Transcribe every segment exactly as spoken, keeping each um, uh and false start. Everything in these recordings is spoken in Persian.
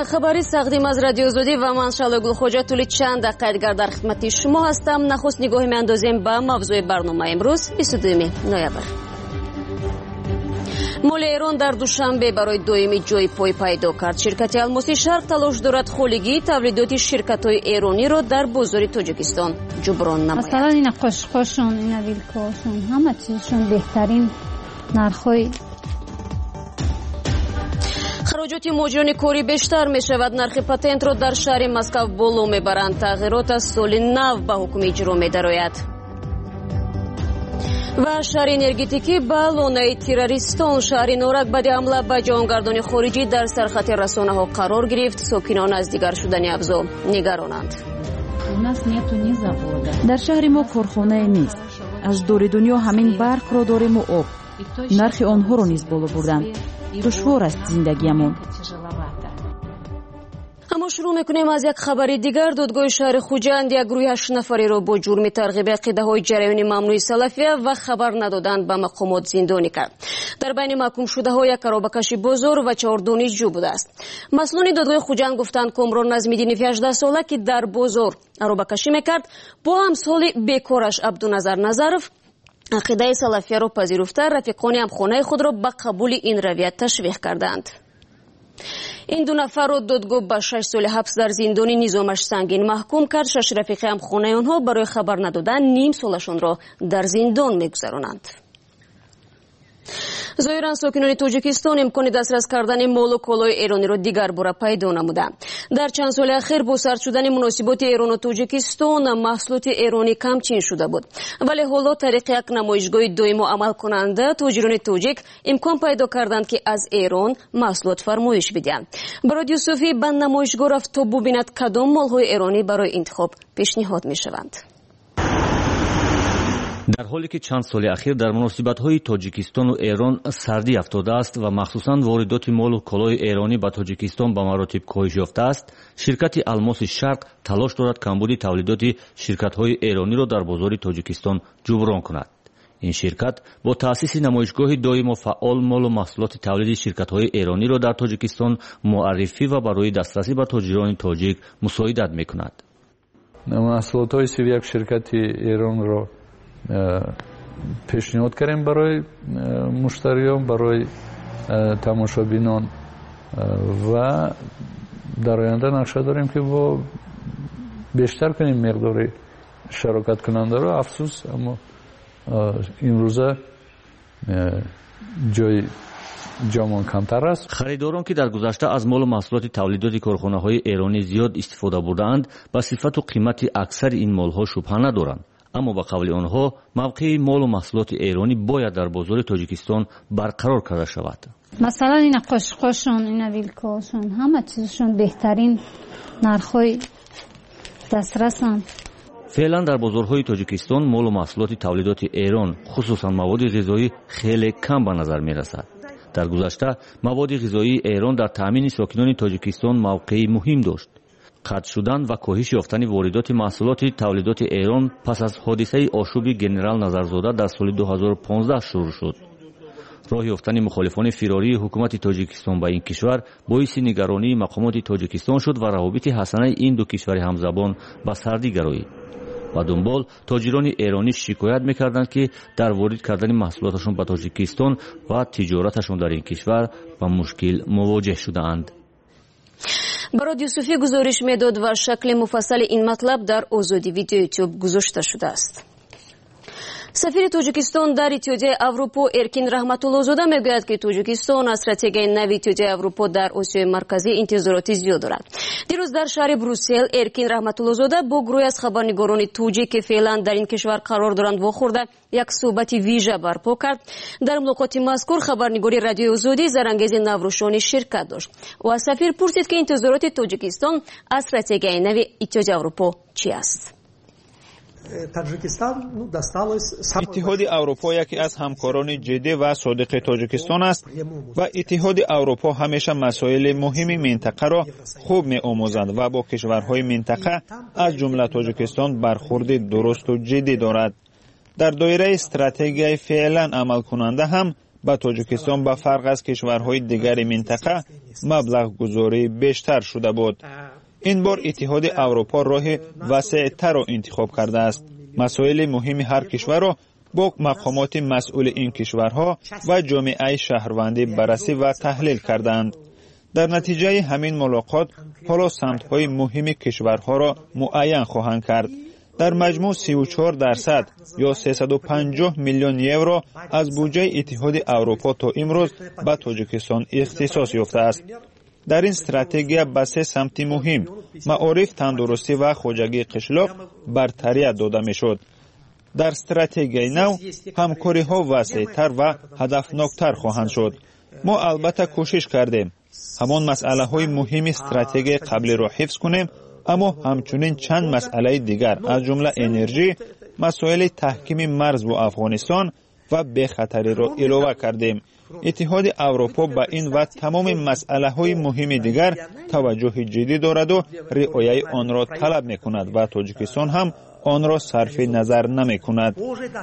خبری تقدیم از رادیو زودی و من شالگل خوجاتولی چند دقیقه دیگر در خدمت شما هستم. نخست نگاهی میاندازیم به موضوع برنامه امروز بیست و دوم نوامبر. مول ایران در دوشنبه برای دومی جای پای پیدا کرد. شرکت الماسی شرق تلاش دارد خولگی تولیدات شرکت‌های ایرانی را در بازار تاجیکستان جبران نماید. مثلا این قشقشون، این ویلکاشون، همه چیزشون بهترین نرخ‌های. خراجات مجران کاری بیشتر می شود. نرخ پاتنت را در شهر مسکو بالا می برند. تغییرات از سال نو به حکم اجرا می درآید. و شهر انرژتیکی به لانه تروریستان. شهر نورک بعد حمله به جهانگردان خارجی در سرخط رسانه ها قرار گرفت. ساکنان از دیگر شدن افزا نگرانند. در شهر ما کارخانه نیست. از دور دنیا همین برق را داریم و آب. نرخ آنها را نیز بالا بردند. دشوار است زندگیمون. اما شروع میکنیم از یک خبری دیگر. دادگاه شهر خوجند یک گروه هشت نفری را با جرم ترغیب عقیده های جریان ممنوع سلفیه و خبر ندادن به مقامات زندانی کرد. در بین محکوم شده ها یک کارابکش بزرگ و چهار دانشجو بوده است. مسئولان دادگاه خوجند گفتند کامران نظمیدینی هجده ساله که در بازار کارابکشی میکرد با همسال بیکارش عبدالنظر نظرов عقیده سلفیه را پذیرفته، رفیقان هم خانه خود را به قبول این رویت تشویق کردند. این دو نفر را دادگاه به شش سال حبس در زندان نظامش سنگین محکوم کرد. شش رفیق هم خانه آنها برای خبر ندادن نیم سالشان را در زندان میگذرانند. ظاهرا ساکنان تاجیکستان امکان دسترس کردن مال و کالای ایرانی را دیگر باره پیدا نمودند. در چند سال اخیر با سرد شدن مناسبات ایران و تاجیکستان محصولات ایرانی کمچین شده بود، ولی حالا طریق یک نمایشگاه دائم و عمل کننده تاجران تاجیک امکان پیدا کردند که از ایران محصولات فرمایش بدهند. برای یوسفی به نمایشگاه رفت تا ببیند کدام مال‌های ایرانی برای انتخاب پیشنهاد می‌شوند. در حالی که چند سال اخیر در مناسبت‌های تاجیکستان و ایران سردی افتاده است و مخصوصاً واردات مال و کالای ایرانی به تاجیکستان به مراتب کاهش یافته است، شرکت الماس شرق تلاش دارد کمبود تولیدات شرکت‌های ایرانی را در بازار تاجیکستان جبران کند. این شرکت با تأسیس نمایشگاه دائم و فعال مال و محصولات تولید شرکت‌های ایرانی را در تاجیکستان معرفی و برای دسترسی به تاجران تاجیک مساعدت می‌کند. محصولات سی یک شرکت ایران را پیشنهاد کردیم برای مشتریان، برای تماشابینان و در آینده نقشه داریم که با بیشتر کنیم مقدار شراکت کننده را. افسوس اما این روزه جای جامان کمتر است. خریداران که در گذشته از مال و محصولات تولیدات کارخانه‌های ایرانی زیاد استفاده بردند به صفت و قیمت اکثر این مال‌ها شبهه ندارند، اما با قول آنها موقع مال و محصولات ایرانی باید در بازار تاجیکستان برقرار کرده شود. مثلا این قشقشون، این ویلکاشون، همه چیزشون بهترین نرخ‌های دسترسند. فعلا در بازارهای تاجیکستان مال و محصولات تولیدات ایران خصوصا مواد غذایی خیلی کم به نظر می رسد. در گذشته مواد غذایی ایران در تامین ساکنان تاجیکستان موقعی مهم داشت. قطع شدن و کاهش یافتن واردات محصولات تولیدات ایران پس از حادثه آشوب گنرال نظرزاده در سال دو هزار و پانزده شروع شد. راه یافتن مخالفان فراری حکومت تاجیکستان با این کشور باعث نگرانی مقامات تاجیکستان شد و روابط حسنه این دو کشور همزبان به سردی گرایید. و دنبال تاجران ایرانی شکایت می‌کردند که در وارد کردن محصولاتشون به تاجیکستان و تجارتشون در این کشور با مشکل مواجه شدند. برای یوسفی گزارش میداد و شکل مفصل این مطلب در آزادی ویدیو یوتیوب گذاشته شده است. سفیر تاجیکستان در اتحادیه اروپا ارکین رحمت‌الله‌زاده میگوید که تاجیکستان از استراتژی نوی اتحادیه اروپا در آسیای مرکزی انتظاراتی زیاد دارد. دیروز در شهر بروسل ارکین رحمت‌الله‌زاده با گروهی از خبرنگاران تاجیک که فعلا در این کشور قرار دارند واخورده یک صحبت ویژه برپا کرد. در ملاقات مذکور خبرنگاری رادیو آزادی زرانگیز نوروشانی شرکت داشت و از سفیر پرسید که انتظارات تاجیکستان از استراتژی نوی اتحادیه اروپا چی است. اتحاد اروپا یکی از همکاران جدی و صادق تاجیکستان است و اتحاد اروپا همیشه مسائل مهم منطقه را خوب می‌آموزد و با کشورهای منطقه از جمله تاجیکستان برخورد درست و جدی دارد. در دایره استراتژی فعلا عمل کننده هم ба Тоҷикистон ба фарқ аз кишварҳои дигари минтақа маблағгузорӣ бештар шуда буд. ин бор иттиҳоди Аврупо роҳи васеътарро интихоб кардааст. масоили муҳими ҳар кишварро бо мақомоти масъули ин кишварҳо ва ҷомеаи шаҳрвандӣ баррасӣ ва таҳлил карданд. дар натиҷаи ҳамин мулоқот ҳоло самтҳои муҳими кишварҳоро муайян хоҳанд кард. дар маҷмӯъ си و چهار дарсад ё сесаду панҷоҳ миллион евро аз буҷаи иттиҳоди Аврупо то имрӯз ба Тоҷикистон ихтисос ёфтааст. дар ин стратегия ба се самти муҳим маориф, тандурустӣ ва хоҷагии қишлоқ бартарият дода мешуд. дар стратегияи нав ҳамкориҳо васеътар ва ҳадафноктар хоҳанд шуд. мо албатта кӯшиш кардем ҳамон масъалаҳои муҳими стратегияи қаблиро ҳифз кунем, аммо ҳамчунин чанд масъалаи дигар аз ҷумла энержӣ, масоили таҳкими марз бо Афғонистон ва бехатариро илова кардем. иттиҳоди Аврупо ба ин ва тамоми масъалаҳои муҳими дигар таваҷҷӯҳи ҷиддӣ дораду риояи онро талаб мекунад ва Тоҷикистон ҳам онро сарфи назар намекунад.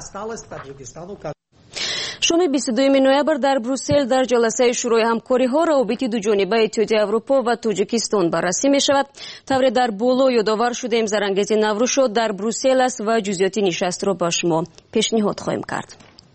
шоми бисту дуюми ноябр дар Брюссел дар ҷаласаи шӯрои ҳамкориҳо равобити дуҷонибаи Иттиҳодияи Аврупо ва Тоҷикистон баррасӣ мешавад. тавре дар боло ёдовар шудаем Зарангези Наврӯшод дар Брюссел аст ва ҷузъиёти нишастро ба шумо пешниҳод хоҳем кард.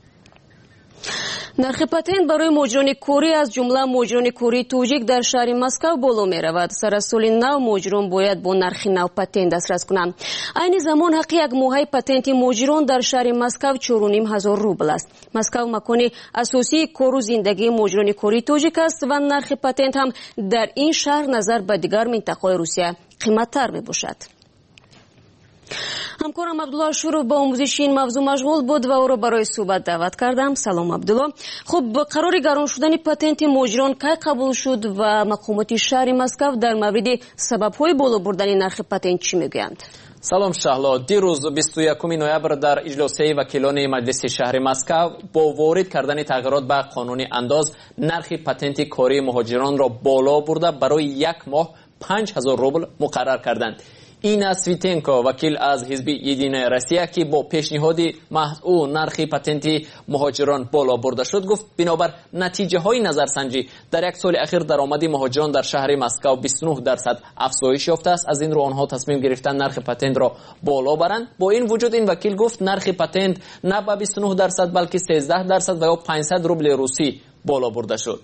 нархи патент барои муҳоҷирони корӣ аз ҷумла муҳоҷирони кории тоҷик дар шаҳри Москав боло меравад. сар аз соли нав муҳоҷирон бояд бо нархи нав патент дастрас кунанд. айни замон ҳаққи як моҳаи патенти муҳоҷирон дар шаҳри Москав чору ним ҳазор рубл аст. Москав макони асосии кору зиндагии муҳоҷирони кории тоҷик аст ва нархи патент ҳам дар ин шаҳр назар ба дигар минтақаҳои Русия қиматтар мебошад. ҳамкорам Абдулло Ашуров ба омӯзиши ин мавзӯъ машғул буд ва ӯро барои суҳбат даъват кардам. Салом Абдулло. хуб, қарори гарон шудани патенти муҳоҷирон кай қабул шуд ва мақомоти шаҳри Москав дар мавриди сабабҳои боло бурдани нархи патент чӣ мегӯянд? салом Шаҳло. дирӯз бисту якуми ноябр дар иҷлосии вакилони маҷлиси шаҳри Москав бо ворид кардани тағйирот ба қонуни андоз нархи патенти кории муҳоҷиронро боло бурда барои як моҳ панҷ ҳазор рубл муқаррар карданд. Ина Свитенко, вакил аз ҳизби Единая Россия, ки бо пешниҳоди маҳзӯ нархи патенти муҳоҷирон боло бурда шуд, гуфт бинобар натиҷаҳои назарсанҷӣ дар як соли ахир даромади муҳоҷирон дар шаҳри Москав бисту нӯҳ дарсад афзоиш ёфтааст. аз ин рӯ онҳо тасмим гирифтанд нархи патентро боло баранд. бо ин вуҷуд ин вакил гуфт нархи патент на ба бисту нӯҳ дарсад балки сенздаҳ дарсад ва ё панҷсад рубли русӣ боло бурда шуд.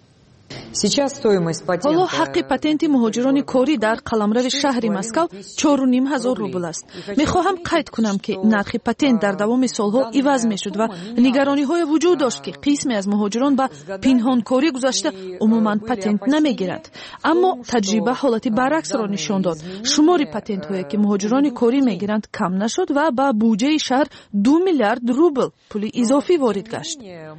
ҳоло ҳаққи патенти муҳоҷирони корӣ дар қаламрави шаҳри Москав чору ним ҳазор рубл аст. мехоҳам қайд кунам, ки нархи патент дар давоми солҳо иваз мешуд ва нигарониҳое вуҷуд дошт, ки қисме аз муҳоҷирон ба пинҳонкорӣ гузашта умуман патент намегиранд. аммо таҷриба ҳолати баръаксро нишон дод. шумори патентҳое ки муҳоҷирони корӣ мегиранд кам нашуд ва ба буҷаи шаҳр ду миллиард рубл пули изофӣ ворид гашт.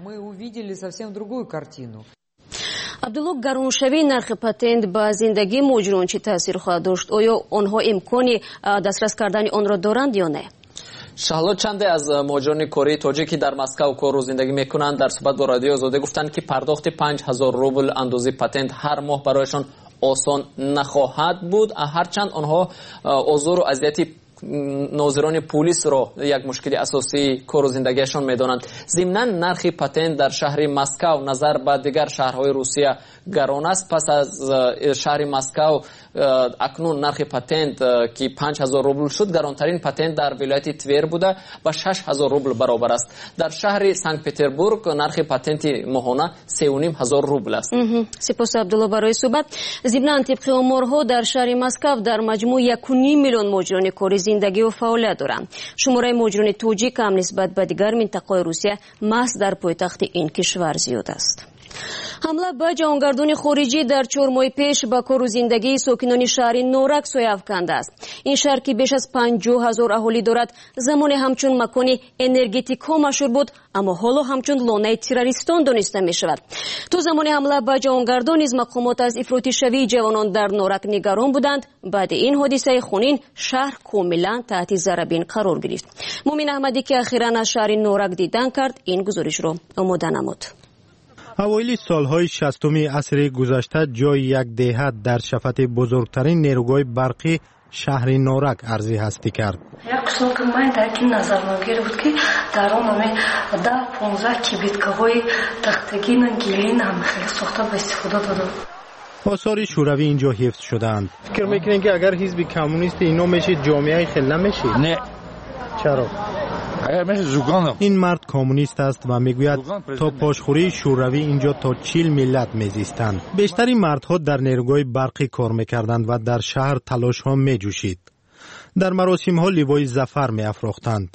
Абдулло, гароншавии нархи патент ба зиндагии муҳоҷирон чӣ таъсир хоҳад дошт? оё онҳо имкони дастрас кардани онро доранд ё не? Шаҳло, чанде аз муҳоҷирони кории тоҷик ки дар Москав кору зиндагӣ мекунанд дар суҳбат бо радиои Озодӣ гуфтанд, ки пардохти панҷ ҳазор рубл андози патент ҳар моҳ барояшон осон нахоҳад буд, ҳарчанд онҳо озору азияти нозирони полисро як мушкили асосии кору зиндагиашон медонанд. зимнан нархи патент дар шаҳри Москав назар ба дигар шаҳрҳои Русия гарон аст. пас аз шаҳри Москав акнун нархи патент ки панҷ ҳазор рубл шуд, гаронтарин патент дар вилояти Твер буда ба шаш ҳазор рубл баробар аст. дар шаҳри Санкт-Петербург нархи патенти моҳона сеу ним ҳазор рубл аст. сипос Абдулло барои суҳбат. зимнан тибқи оморҳо дар шаҳри Москав дар маҷмӯъ яку ним миллион муҳоҷирони кори зиндагӣ ва фаъолият доранд. шумораи муҳоҷирони тоҷик ҳам нисбат ба дигар минтақаҳои Русия маҳз дар пойтахти ин кишвар зиёд аст. ҳамла ба ҷаҳонгардони хориҷӣ дар чор моҳи пеш ба кору зиндагии сокинони шаҳри Норак соя афканда аст. ин шаҳр, ки беш аз панҷоҳ ҳазор аҳолӣ дорад, замоне ҳамчун макони энергетикҳо маъшҳур буд, аммо ҳоло ҳамчун лонаи террористон дониста мешавад. то замони ҳамла ба ҷаҳонгардон низ мақомот аз ифротишавии ҷавонон дар Норак нигарон буданд. баъди ин ҳодисаи хунин шаҳр комилан таҳти заррабин қарор гирифт. Мумин Аҳмадӣ, ки ахиран аз шаҳри Норак дидан кард, ин гузоришро омода намуд. اوایل سالهای شصتم عصر گذشته جای یک دهه در شفت بزرگترین نیروگاه برقی شهر نورک ارزی هستی کرد. یک سال که من در این نظر مگیر بود که در آن همه ده پونزده کبیتکه‌های تختگین گیلین هم خیلی ساخته به استفاده داده. آثار شوروی اینجا حفظ شدند. فکر میکنین که اگر حزب کمونیست اینا میشه جامعه خیلی نمیشه؟ نه. چرا؟ این مرد کمونیست است و میگوید تا پاشخوری شوروی اینجا تا چهل ملت میزیستند. بیشتری مردها در نیروگاه برقی کار میکردند و در شهر تلاش ها میجوشید. در مراسم ها لیوای ظفر میافروختند.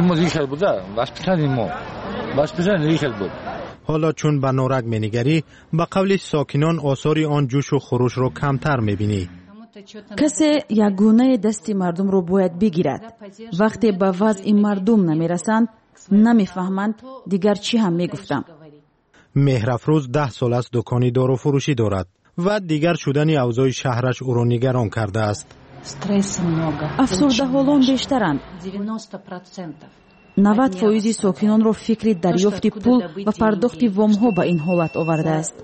حالا چون به نورک مینگری به قول ساکنان آثار آن جوش و خروش را کمتر میبینی. کسی یگانه دستی مردم رو باید بگیرد. وقتی به وضع مردم نمیرسند نمیفهمند دیگر چی هم میگفتم. مهرافروز ده سال است دکانی دارو فروشی دارد و دیگر شدن اوضاع شهرش او را نگران کرده است. افسرده حالان بیشترند. نود فیصد ساکنان را فکر دریافت پول و پرداخت وام ها به این حالت آورده است.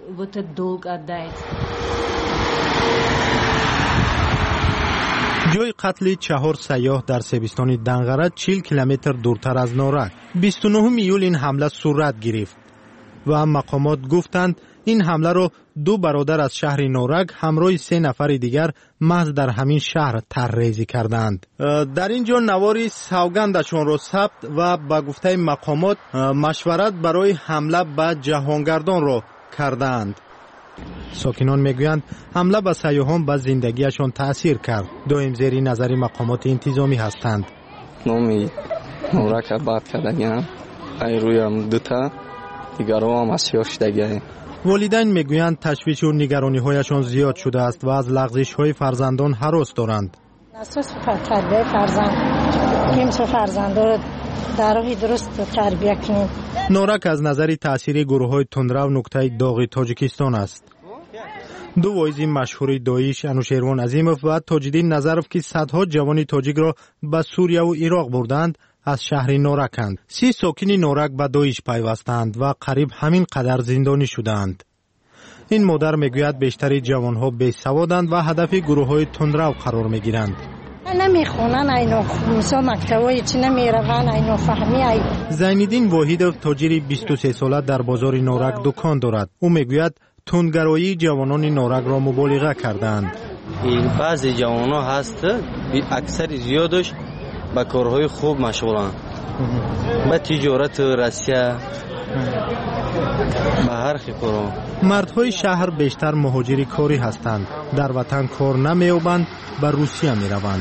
جای قتل چهار سیاح در سیبستان دنغره چهل کیلومتر دورتر از نورک. بیست و نهم ایول این حمله صورت گرفت و مقامات گفتند این حمله را دو برادر از شهر نورک همراه سه نفر دیگر محض در همین شهر طرحریزی کردند. در اینجا نواری سوگندشان را ثبت و با گفته مقامات مشورت برای حمله به جهانگردان را کردند. ساکنان میگویند حمله به سیاحان به زندگیشان تأثیر کرد. دائم زیر نظر مقامات انتظامی هستند. نامی نورک باد کردگیم ای رویم دوتا دیگرها هم اسیار شدگیم. والدین میگویند تشویش و نگرانی هایشان زیاد شده است و از لغزش های فرزندان هراس دارند. اساس تربیت فرزند کیم سو فرزند رو در راه درست تربیت کنیم. نورک از نظر تأثیر گروه های تندرو نقطه داغ تاجیکستان است. دو وایزی مشهور داعش انوشیروان عظیموف و تاجدین نظروف که صدها جوان تاجیک را به سوریه و عراق بردند از شهر نورکند. سی ساکن نورک به داعش پیوستند و قریب همین قدر زندانی شدند. این مادر میگوید بیشتری جوانها بیسوادند و هدف گروه های تندرو قرار میگیرند. نمیخونن اینو مثلا مکتبای چی نمیرون اینو فهمی ای. زینالدین واحدوف تاجر بیست و سه ساله در بازار نورک دکان دارد. او میگوید تندگرایی جوانان نورک را مبالغه کردند. بعضی جوانان هست اکثر زیادش با کارهای خوب مشغولند. با تجارت روسیه با هر کارا. مردهای شهر بیشتر مهاجری کاری هستند. در وطن کار نمی‌یابند به روسیه می‌روند.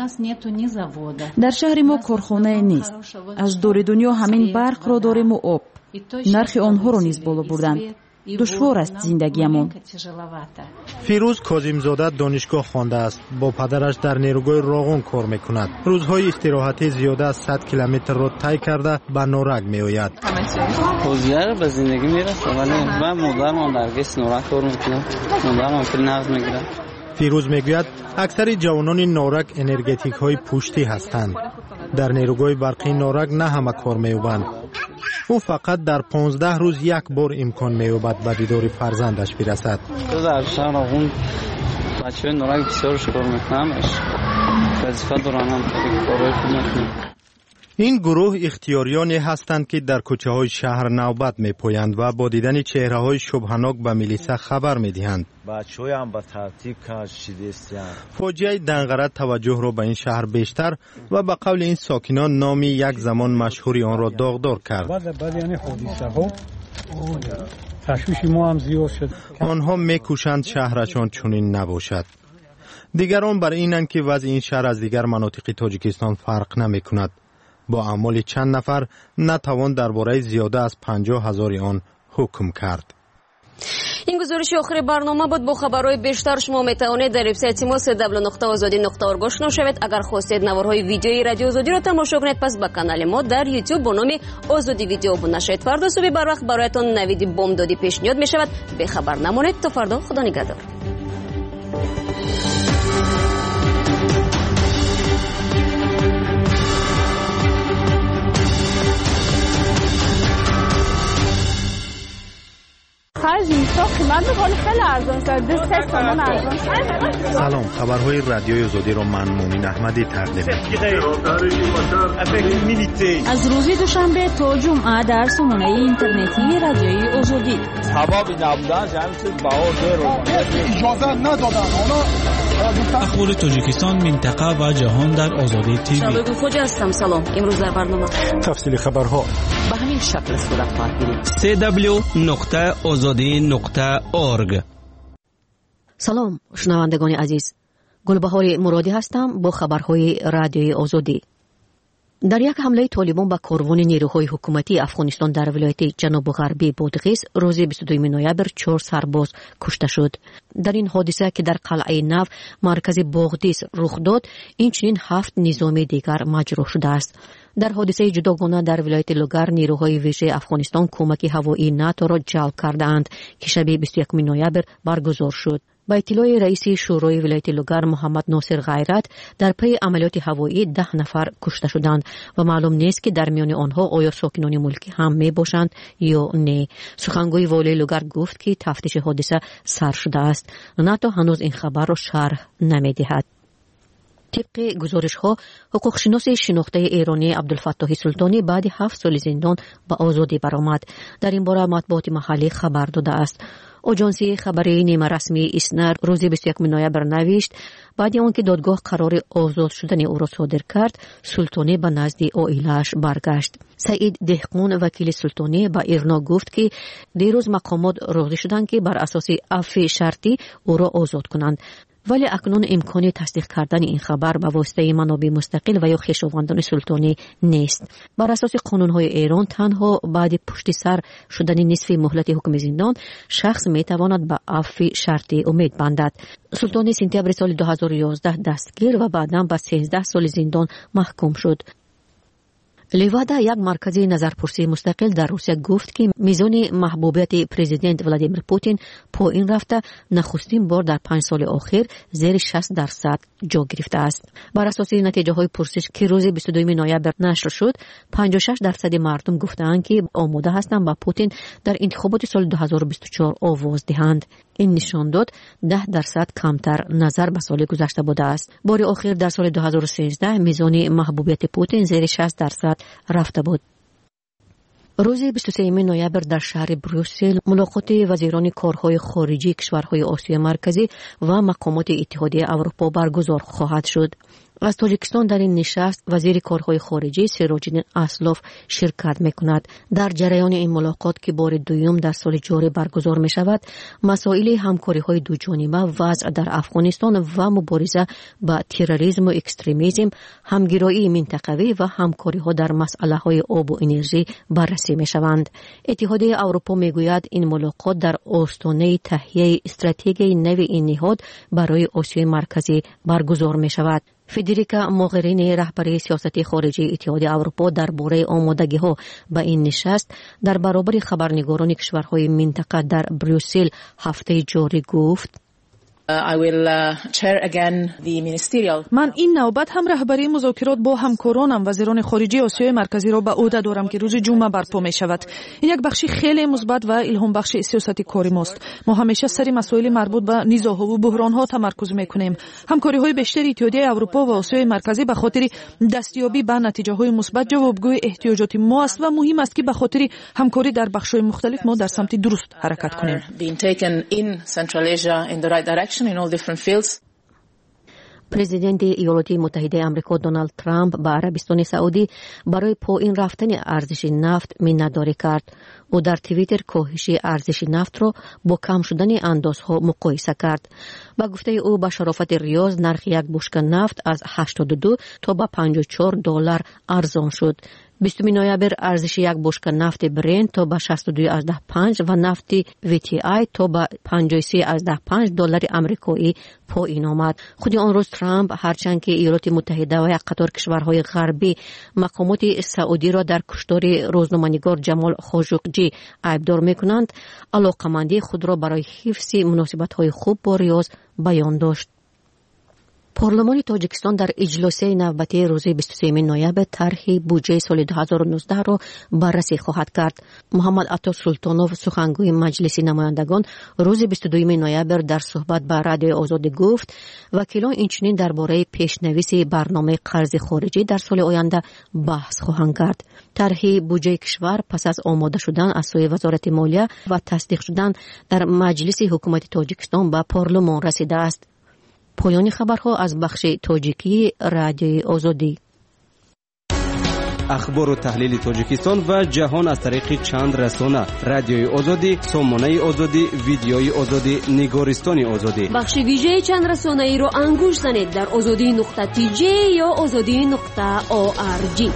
در شهر ما کارخانه نیست. از دور دنیا همین برق را داریم و آب. نرخ آنها را نیز بالا بردند. دشوار است زندگیمون. فیروز کاظم‌زاده دانشگاه خوانده است. با پدرش در نیروگاه راغون کار میکند. روزهای استراحتی زیاده از صد کیلومتر را طی کرده به نورک میآید. روزگار به زندگی میرسه ولی من مادرم درگس نورک کار میکنه. مادرم پول نقد میگیره. فیروز میگوید اکثر جوانان نورک انرژتیک های پشتی هستند. در نیروگاه برقی نورک نه همه کار مییابند. او فقط در پانزده روز یک بار امکان مییابد به دیدار فرزندش برسد. در شهر اون بچه نورک بسیار شکر میکنم. وظیفه دارم کارهای خوب میکنم. این گروه اختیاریانی هستند که در کوچه های شهر نوبت می پویند و با دیدن چهره های شبهناک به میلیسا خبر می دهند. فاجعه دنغره توجه را به این شهر بیشتر و به قول این ساکنان نامی یک زمان مشهوری آن را داغدار کرد. آنها می کوشند شهرشان چنین نباشد. دیگران بر اینند که وضع این شهر از دیگر مناطق تاجیکستان فرق نمی کند. با اعمال چند نفر نتوان درباره زیاده از پنجاه هزار آن حکم کرد. این گزارش آخر برنامه بود. با خبرهای بیشتر شما میتوانید در وبسایت ما سه دبلیو نقطه آزادی نقطه اورگ آشنا شوید. اگر خواستید نوارهای ویدیویی رادیو آزادی را تماشا کنید پس به کانال ما در یوتیوب با نام آزادی ویدیو ابونه شوید. فردا صبح بر وقت برایتان نوید بامدادی پیشنهاد می شود. به خبر نمانید تا فردا. خدا نگهدار. خیلی ارزان شد. سه تومن ارزان شد. سلام، خبرهای رادیوی آزادی را من مومین احمدی تقدیم می‌کنم. از روز دوشنبه تا جمعه در سامانه اینترنتی رادیوی آزادی. ثوابی نبودن جمعیت باور اجازه ندادن. اخبار تاجیکستان، منطقه و جهان در آزادی تیوی. شبکه خوجا هستم. سلام. امروز در برنامه تفصیل خبرها به همین شکل صورت خواهد گرفت. سی دبلیو نقطه آزادی نقطه اورگ. سلام شنوندگان عزیز، گلبهار مرادی هستم با خبرهای رادیوی آزادی. در یک حمله طالبان به کاروان نیروهای حکومتی افغانستان در ولایت جنوب غربی بادغیس روز بیست و دوم نوامبر چهار سرباز کشته شد. در این حادثه که در قلعه نو مرکز بادغیس رخ داد، اینچنین هفت نظامی دیگر مجروح شده است. در حادثه جداگانه در ولایت لوگر نیروهای ویژه افغانستان کمک هوایی ناتو را جلب کردند که شب بیست و یکم نوامبر برگزار شد. با اطلاع رئیس شورای ولایت لوگر محمد ناصر غیرت، در پی عملیات هوایی ده نفر کشته شدند و معلوم نیست که در میان آنها آیا ساکنان ملکی هم می باشند یا نه. سخنگوی والی لوگر گفت که تفتیش حادثه سر شده است. ناتو هنوز این خبر را شرح نمی دهد. طبق گزارش ها، حقوق شناس شناخته ایرانی عبدالفتاح سلطانی بعد هفت سال زندان به آزادی برآمد. در این باره مطبوعات محلی خبر داده است. آژانسی خبری نیمه رسمی اسنا روز بیست و یکم نوامبر نوشت بعد از آنکه دادگاه قرار آزاد شدن او را صادر کرد، سلطانی به نزد عائله‌اش برگشت. سعید دهقان وکیل سلطانی به ایرنا گفت که دیروز مقامات راضی شدند که بر اساس عفو شرطی او را آزاد کنند، ولی اکنون امکان تصدیق کردن این خبر به واسطه منابع مستقل و یا خویشاوندان سلطانی نیست. بر اساس قانون‌های ایران تنها بعد پشت سر شدن نصف مهلت حکم زندان شخص میتواند به عفو شرطی امید بندد. سلطانی سپتامبر سال دو هزار و یازده دستگیر و بعداً به سیزده سال زندان محکوم شد. لیوادا یک مرکز نظرپرسی مستقل در روسیه گفت که میزان محبوبیت پرزیدنت ولادیمیر پوتین پایین رفته نخستین بار در پنج سال اخیر زیر شصت درصد جا گرفته است. بر اساس نتیجه های پرسش که روز بیست و دوم نوامبر نشر شد، پنجاه و شش درصد مردم گفتند که آماده هستند با پوتین در انتخابات سال دو هزار و بیست و چهار آواز دهند. این نشان داد ده درصد کمتر نظر به سال گذشته بوده است. بار آخر در سال دو هزار و سیزده میزان محبوبیت پوتین زیر شصت درصد رفته بود. روز بیست و سوم نوامبر در شهر بروسل ملاقات وزیران کارهای خارجی کشورهای آسیای مرکزی و مقامات اتحادیه اروپا برگزار خواهد شد. از تاجیکستان در این نشست وزیر کارهای خارجی سراج‌الدین اسلاف شرکت می‌کند. در جریان این ملاقات که بار دوم در سال جاری برگزار می‌شود، مسائل همکاری‌های دوجانبه، وضع در افغانستان و مبارزه با تروریسم و اکستریمیسم، همگرایی منطقوی و همکاری‌ها در مسئله‌های آب و انرژی بررسی می‌شوند. اتحادیه اروپا می‌گوید این ملاقات در آستانه تهیه استراتژی نو این نهاد برای آسیای مرکزی برگزار می‌شود. فدریکا موغرینی رهبر سیاست خارجی اتحادیه اروپا درباره آمادگی‌ها به این نشست در برابر خبرنگاران کشورهای منطقه در بروسل هفته جاری گفت: I will uh, chair again the ministerial. من این نوبت هم رهبری مذاکرات با همکارانم وزیران خارجه آسیای مرکزی را به عهده دارم که روز جمعه برپا می شود. این یک بخشی خیلی مثبت و الهام بخش سیاست کاری ماست. ما همیشه سر مسائل مربوط به نزاع‌ها و بحران‌ها تمرکز می‌کنیم. همکاری‌های بیشتر اتحادیه اروپا و آسیای مرکزی به خاطر دستیابی به نتیجه‌های مثبت جوابگوی احتیاجات ما است و مهم است که به خاطر همکاری در بخش‌های مختلف ما در سمت درست حرکت کنیم. in all different fields. پرزیدنت ایالات متحده آمریکا دونالد ترامپ به عربستان سعودی برای پایین رفتن ارزش نفت می‌نداری کرد. او در توییتر کاهش ارزش نفت را با کم شدن اندازها مقایسه کرد. با گفته او به شرافت ریاض نرخ یک بشکه نفت از هشتاد و دو تا به پنجاه و چهار دلار ارزان شد. بیستم نوامبر ارزش یک بشکه نفت برنت تا به شصت و دو ازده پنج و نفت وی تی آی تا به پنجاه و سه ازده پنج دلار آمریکایی پایین آمد. خود آن روز ترامپ هرچند که ایالات متحده و یک قطار کشورهای غربی مقامات سعودی را در کشتار روزنامه‌نگار جمال خاشقجی عیبدار می‌کنند، علاقه‌مندی خود را برای حفظ مناسبت‌های خوب با ریاض بیان داشت. پارلمان تاجیکستان در اجلاس نوبتی روز بیست و سوم نوامبر طرح بودجه سال دو هزار و نوزده را بررسی خواهد کرد. محمد عطا سلطانوف سخنگوی مجلس نمایندگان روز بیست و دوم نوامبر در صحبت با رادیوی آزاد گفت وکیلان اینچنین درباره پیشنویس برنامه قرض خارجی در سال آینده بحث خواهند کرد. طرح بودجه کشور پس از آماده شدن از سوی وزارت مالیه و تصدیق شدن در مجلس حکومت تاجیکستان به پارلمان رسیده است. پایان خبرها از بخش تاجیکی رادیوی آزادی. اخبار و تحلیل تاجیکستان و جهان از طریق چند رسانه: رادیوی آزادی، سامانه آزادی، ویدیوی آزادی، نگارستان آزادی. بخش ویژه چند رسانه ای را انگوش زنید در آزادی نقطه تی جی یا آزادی نقطه او آر جی.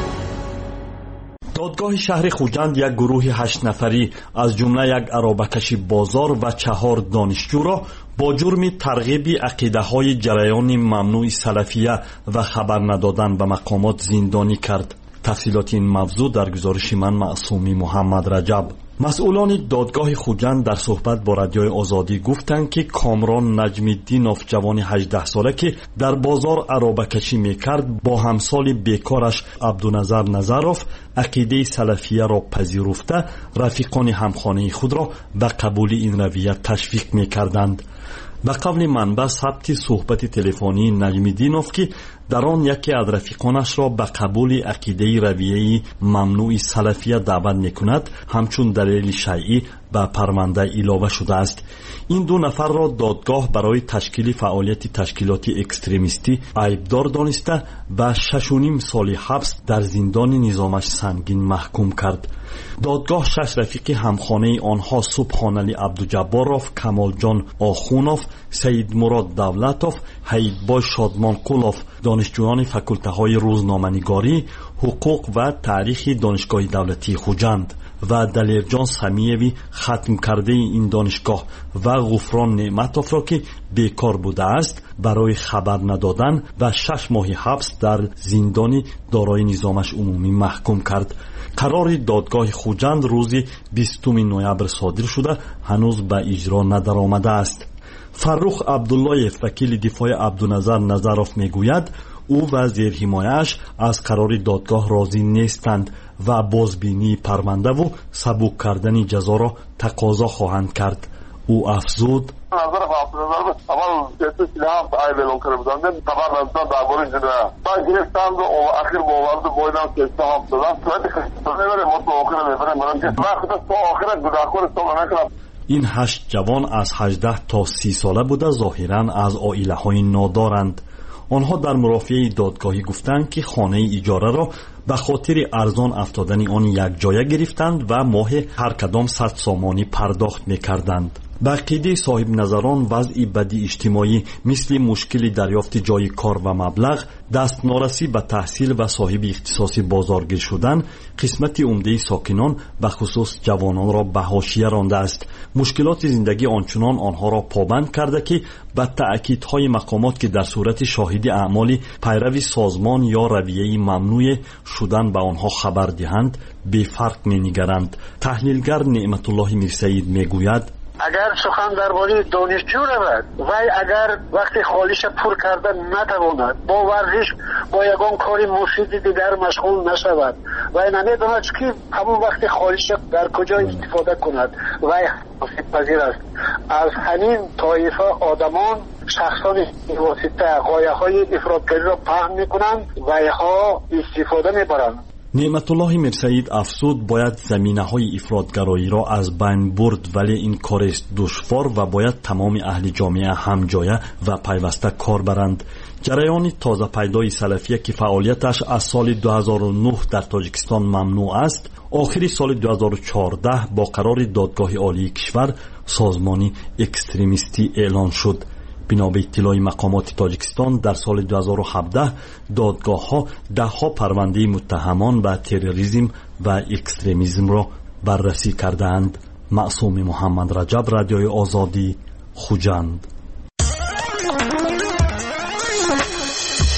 دادگاه شهر خوجند یک گروه هشت نفری از جمله یک عرابه‌کش بازار و چهار دانشجو را با جرم ترغیب عقیده‌های جریان ممنوع سلفیه و خبر ندادن به مقامات زندانی کرد. تفصیلات این موضوع در گزارش من معصومی محمد رجب. مسئولان دادگاه خوجند در صحبت با رادیوی آزادی گفتند که کامران نجم‌الدینوف جوان هجده ساله که در بازار عرابه‌کشی می‌کرد با همسال بیکارش عبدالنظر نظروف عقیده سلفیه را پذیرفته رفیقان همخانه خود را به قبول این رویه تشویق می‌کردند. به قول منبع ثبت صحبت تلفنی نجم‌الدینوف که در آن یکی از رفیقانش را به قبول عقیده رویه ممنوع سلفیه دعوت می‌کند همچون دلیل شرعی به پرونده علاوه شده است. این دو نفر را دادگاه برای تشکیل فعالیت تشکیلات اکستریمیستی عیبدار دانسته و شش و نیم سال حبس در زندان نظامش سنگین محکوم کرد. دادگاه شش رفیق همخانه آنها سبحانعلی عبدالجباروف، کمال جان آخونوف، سید مراد دولتوف، حیدبای شادمان قلوف، دانشجویان فاکولته‌های روزنامه‌نگاری، حقوق و تاریخ دانشگاه دولتی خوجند و دلیرجان سمیوی ختم کرده این دانشگاه و غفران نعمتوف را که بیکار بوده است برای خبر ندادن و شش ماه حبس در زندان دارای نظامش عمومی محکوم کرد. قرار دادگاه خوجند روز بیستم نوامبر صادر شده هنوز به اجرا ندرآمده است. فرخ عبداللهیف وکیل دفاع عبدالنظر نظروف میگوید او و زیرحمایه‌اش از قرار دادگاه راضی نیستند و بازبینی پرونده و سبک کردن جزا را تقاضا خواهند کرد. او افزود: نظر عبدالنظر اول جسد سلاح به اعلام کرده بودند خبر ندادن درباره این جنایت بعد گرفتند و اخیر باورد بایدن که اتهام دادن صورت خسته ما تو آخر میبرم برم که وقت تا آخر گناهکار استفاده نکنم. این هشت جوان از هجده تا سی ساله بوده ظاهراً از عائله‌های نادارند. آنها در مرافعه دادگاهی گفتند که خانه اجاره را به خاطر ارزان افتادن آن یک جایه گرفتند و ماه هر کدام صد سامانی پرداخت می‌کردند. به عقیده صاحب نظران وضع بدی اجتماعی مثل مشکل دریافت جای کار و مبلغ، دست نارسی به تحصیل و صاحب اختصاص بازارگیر شدن قسمت عمده ساکنان به خصوص جوانان را به حاشیه رانده است. مشکلات زندگی آنچنان آنها را پابند کرده که به تأکیدهای مقامات که در صورت شاهد اعمال پیرو سازمان یا رویه ممنوع شدن به آنها خبر دهند به فرق می‌نگرند. تحلیلگر نعمت الله میرسعید میگوید اگر سخن درباره دانشجو رود و اگر وقتی خالیش پر کردن نتواند با ورزش با یگان کاری مفید دیگر مشغول نشود و نمیداند که همون وقتی خالیش در کجا استفاده کند و مفید پذیر است. از همین طایفه آدمان شخصان واسطه غایه های افراطگری را پهن میکنند و اینها استفاده میبرند. نعمت الله میرسعید افزود باید زمینه های افراطگرایی را از بین برد ولی این کار است دشوار و باید تمام اهل جامعه همجایه و پیوسته کار برند. جریان تازه پیدای سلفیه که فعالیتش از سال دو هزار و نه در تاجیکستان ممنوع است آخر سال دو هزار و چهارده با قرار دادگاه عالی کشور سازمانی اکستریمیستی اعلان شد. بنا به اطلاع مقامات تاجیکستان در سال دو هزار و هفده دادگاه ها ده ها پرونده متهمان به تروریسم و اکستریمیسم را بررسی کردند. معصوم محمد رجب، رادیوی آزادی، خوجند.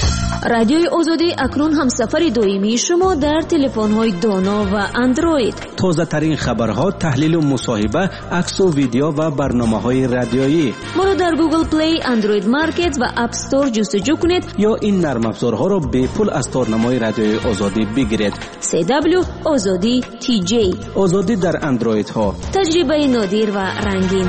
رادیوی آزادی اکنون همسفر دائمی شما در تلفن‌های دانا و اندروید. تازه ترین خبرها، تحلیل و مصاحبه، عکس و ویدیو و برنامه‌های رادیویی. ما را در گوگل پلی، اندروید مارکت و اپ استور جستجو کنید یا این نرم افزارها را به پول از تارنمای رادیوی آزادی بگیرید. سی دبلیو آزادی تی جی. آزادی در اندروید ها. تجربه نادر و رنگین.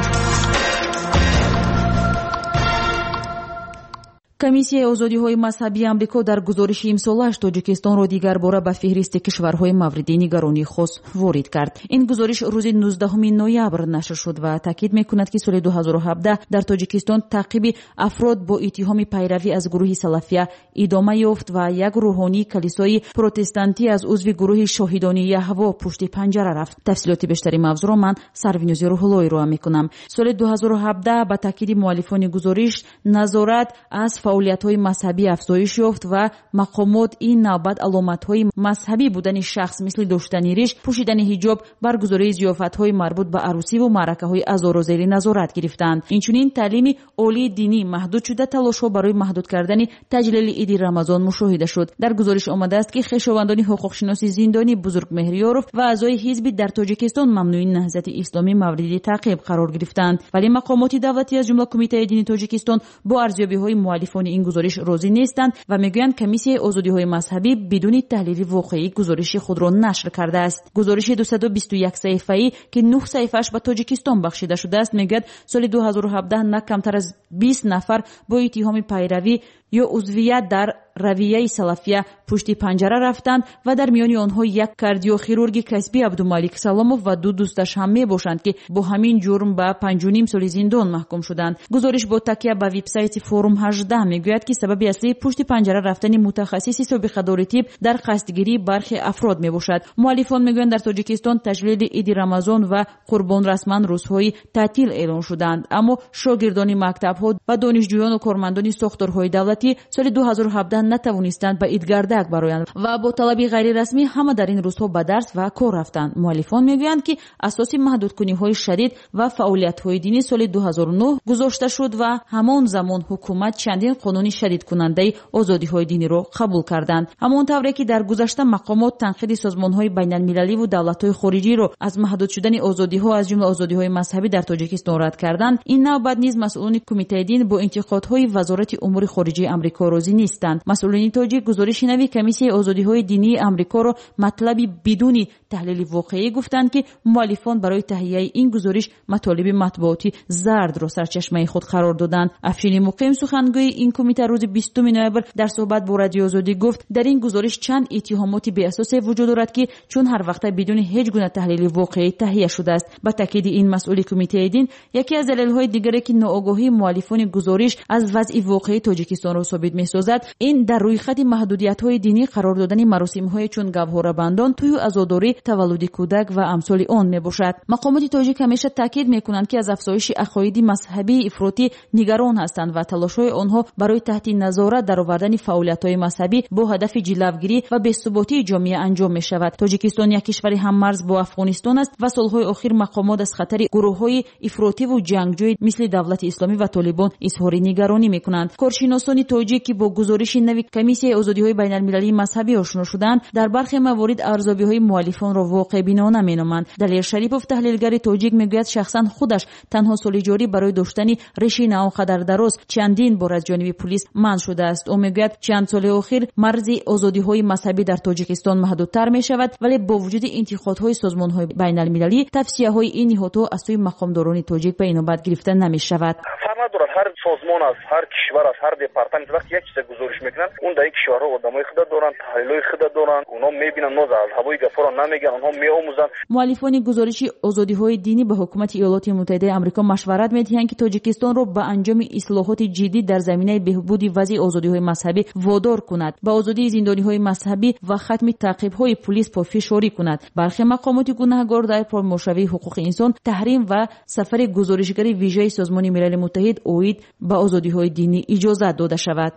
комиссияи озодиҳои мазҳабии амрико дар гузориши имсолааш тоҷикистонро дигар бора ба феҳристи кишварҳои мавриди нигаронии хос ворид кард. ин гузориш рӯзи нуздаҳуми ноябр нашр шуд ва таъкид мекунад ки соли дуҳазору ҳабдаҳ дар тоҷикистон таъқиби афрод бо иттиҳоми пайравӣ аз гурӯҳи салафия идома ёфт ва як рӯҳонии калисои протестантӣ аз узви гурӯҳи шоҳидони яҳво пушти панҷара рафт. тафсилоти бештари мавзӯъро ман сарвинӯзи рӯҳуллоӣ роа мекунам. соли дуҳазору ҳабдаҳ ба таъкиди муаллифони гузориш назорат аз фаъолиятҳои мазҳабӣ афзоиш ёфт ва мақомот ин навбат аломатҳои мазҳабӣ будани шахс мисли доштани риш, пӯшидани ҳиҷоб, баргузории зиёфатҳои марбут ба арӯсиву маъракаҳои азору зери назорат гирифтанд. инчунин таълими олии динӣ маҳдуд шуда талошҳо барои маҳдуд кардани таҷлили иди рамазон мушоҳида шуд. дар гузориш омадааст ки хешовандони ҳуқуқшиноси зиндонӣ Бузургмеҳриёров ва аъзои ҳизби дар Тоҷикистон мамнӯи наҳзати исломӣ мавриди таъқиб қарор гирифтанд, вале мақомоти давлатӣ аз ҷумла Кумитаи дини Тоҷикистон бо арзёбиҳои муаллифони ин гузориш розӣ нестанд ва мегӯянд комиссияи озодиҳои мазҳабӣ бидуни таҳлили воқеӣ гузориши худро нашр кардааст. гузориши дусаду бисту як саҳифаӣ ки нӯҳ саҳифааш ба Тоҷикистон бахшида шудааст мегӯяд соли дуҳазору ҳабдаҳ на камтар аз бист нафар бо иттиҳоми пайравӣ ё узвият дар равияи салафия пушти панҷара рафтанд ва дар миёни онҳо як кардиохирурги касбӣ Абдумалик Саломов ва ду дӯсташ ҳам мебошанд ки бо ҳамин ҷурм ба панҷу ним соли зиндон маҳкум шуданд. гузориш бо такя ба вебсайти форум ҳаждаҳ мегӯяд ки сабаби аслии пушти панҷара рафтани мутахассиси собиқадори тиб дар қасдгирии бархи афрод мебошад. муаллифон мегӯянд дар Тоҷикистон таҷлили иди Рамазон ва Қурбон расман рӯзҳои таътил эълон шуданд, аммо шогирдони мактабҳо ва донишҷӯёну кормандони сохторҳои давлатӣ соли дуҳазору ҳабдаҳ натавонистанд ба идгардак бароянд ва бо талаби ғайрирасмӣ ҳама дар ин рӯзҳо ба дарс ва кор рафтанд. муаллифон мегӯянд ки асоси маҳдудкуниҳои шадид ва фаъолиятҳои динӣ соли дуҳазору нӯҳ гузошта шуд ва ҳамон замон ҳукумат чандин қонуни шадидкунандаи озодиҳои диниро қабул карданд. ҳамон тавре ки дар гузашта мақомот танқиди созмонҳои байналмилаливу давлатҳои хориҷиро аз маҳдуд шудани озодиҳо аз ҷумла озодиҳои мазҳабӣ дар Тоҷикистон рад карданд, ин навбат низ масъулони Кумитаи дин бо интиқодҳои Вазорати умури хориҷии амрико розӣ нестанд. масъулини тоҷик гузориши нави комиссияи озодиҳои динии амрикоро матлаби бидуни таҳлили воқеӣ гуфтанд ки муаллифон барои таҳияи ин гузориш матолиби матбуотӣ зардро сарчашмаи худ қарор доданд. Афшини Муқим сухангӯи ин кумита рӯзи бистуми ноябр дар суҳбат бо Радиои Озодӣ гуфт дар ин гузориш чанд иттиҳомоти беасосе вуҷуд дорад ки чун ҳар вақта бидуни ҳеҷ гуна таҳлили воқеӣ таҳия шудааст. ба таъкиди ин масъули Кумитаи дин яке аз далелҳои дигаре ки ноогоҳии муаллифони гузориш аз вазъи воқеи Тоҷикистонро собит месозад, ин дар рӯйхати маҳдудиятҳои динӣ қарор додани маросимҳое чун гавҳорабандон, тӯю азодорӣ, таваллуди кӯдак ва амсоли он мебошад. мақомоти тоҷик ҳамеша таъкид мекунанд ки аз афзоиши ақоиди мазҳабии ифротӣ нигарон ҳастанд ва талошҳои онҳо барои таҳти назорат даровардани фаъолиятҳои мазҳабӣ бо ҳадафи ҷилавгирӣ ва бесуботии ҷомеа анҷом мешавад. Тоҷикистон як кишвари ҳаммарз бо Афғонистон аст ва солҳои охир мақомот аз хатари гурӯҳҳои ифротиву ҷангҷӯи мисли Давлати Исломӣ ва Толибон изҳори нигаронӣ мекунанд. коршиносони тоҷик ки бо гузориши нави комиссияи озодиҳои байналмилалии мазҳабӣ ошно шуданд, дар бархе маворид арзёбиҳои муаллифонро воқеъбинона меноманд. Далел Шарипов, таҳлилгари тоҷик, мегӯяд шахсан худаш танҳо соли ҷорӣ барои доштани реши на он қадар дароз чандин бор аз ҷониби пулис манъ шудааст. ӯ мегӯяд чанд соли охир марзи озодиҳои мазҳабӣ дар Тоҷикистон маҳдудтар мешавад, вале бо вуҷуди интиқодҳои созмонҳои байналмилалӣ тавсияҳои ин ниҳодҳо аз сӯи мақомдорони тоҷик ба инобат гирифта намешавад. ҳар созмон аст, ҳар кишвар аст, ҳар департамент вақти як чиза гузориш мекунанд, он дар ин кишварҳо одамои худа доранд, таҳлилои худа доранд, онҳо мебинанд, ноз аз ҳавои гафоро намегӯянд, онҳо меомӯзанд. муаллифони гузориши озодиҳои динӣ ба ҳукумати Иёлоти Муттаҳидаи Амрико машварат медиҳанд ки Тоҷикистонро ба анҷоми ислоҳоти ҷиддӣ дар заминаи беҳбуди вазъи озодиҳои мазҳабӣ водор кунад, ба озодии зиндониҳои мазҳабӣ ва хатми таъқибҳои пулис пофишорӣ кунад. бархе мақомоти гунаҳгор дар промӯшавии ҳуқуқи инсон таҳрим ва сафари гузоришгари вижаи Созмони Милали Муттаҳид оид ба озодиҳои динӣ иҷозат дода шавад.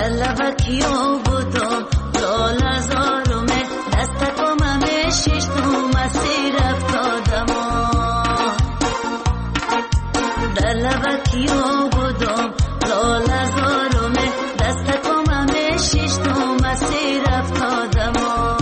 دلبکیو بودم لال زارمه دستکم همه ششتم مسیر افتادم دلبکیو بودم لال زارمه دستکم همه ششتم مسیر افتادم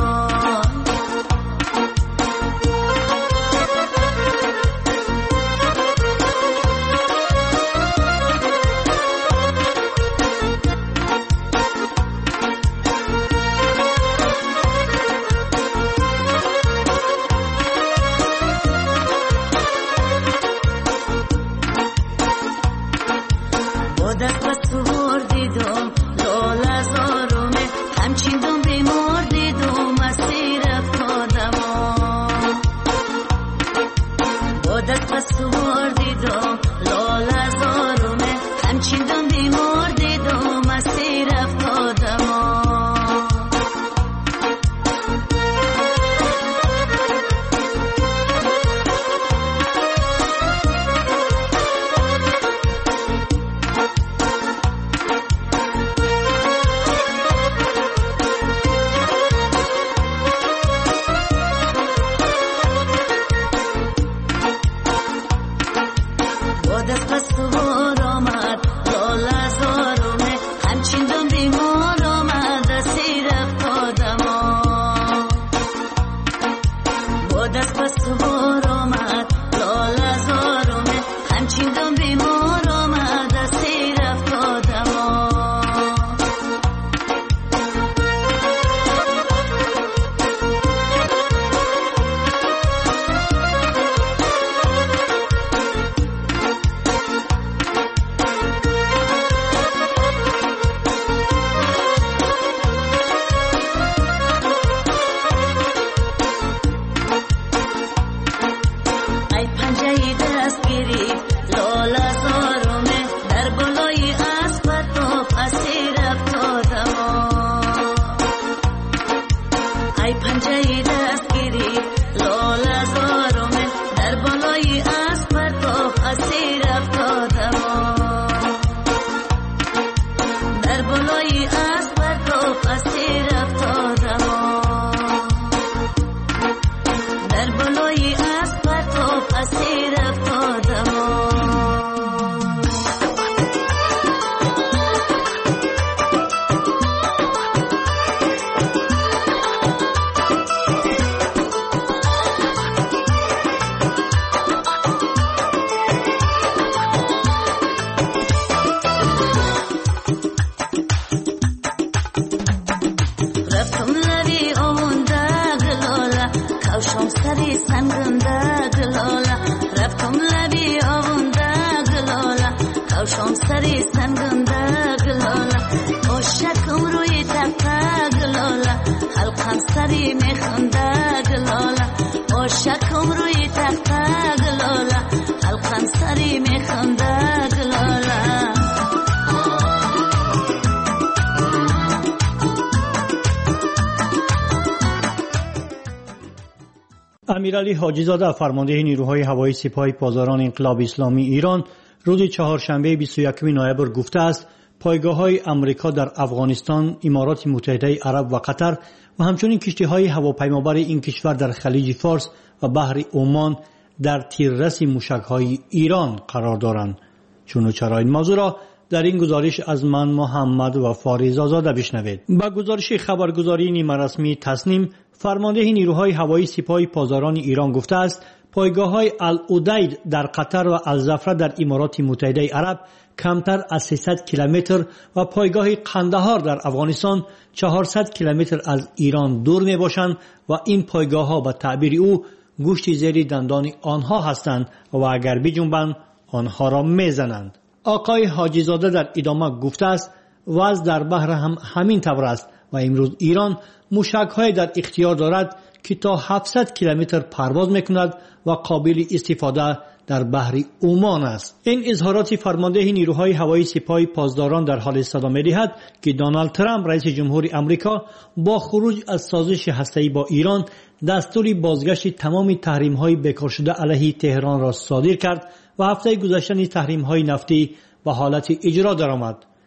امیرعلی حاجی‌زاده فرمانده نیروهای هوایی سپاه پاسداران انقلاب اسلامی ایران روز چهارشنبه بیست و یکم نوامبر گفته است پایگاه‌های آمریکا در افغانستان، امارات متحده عرب و قطر و همچنین کشتی‌های هواپیمابر این کشور در خلیج فارس و بحر عمان در تیررس موشک‌های ایران قرار دارند. چون و چرا این موضوع را در این گزارش از من محمد و فاریز آزاده بشنوید. با گزارش خبرگزاری نیمه رسمی تسنیم، فرمانده نیروهای هوایی سپاه پاسداران ایران گفته است پایگاه‌های العدید در قطر و الزفره در امارات متحده عرب کمتر از سیصد کیلومتر و پایگاه قندهار در افغانستان چهارصد کیلومتر از ایران دور می باشند و این پایگاه‌ها به تعبیر او گوشت زیر دندان آنها هستند و اگر بجنبند آنها را میزنند. آقای حاجی‌زاده در ادامه گفته است وضع در بحر هم همین طور است و امروز ایران موشک‌های در اختیار دارد که تا هفتصد کیلومتر پرواز می‌کند و قابل استفاده در بحر عمان است. این اظهارات فرمانده نیروهای هوایی سپاه پاسداران در حال صدا می‌دهد که دونالد ترامپ رئیس جمهور آمریکا با خروج از سازش هسته‌ای با ایران دستور بازگشت تمام تحریم‌های بیکار شده علیه تهران را صادر کرد و هفته گذشته تحریم‌های نفتی به حالت اجرا درآمد.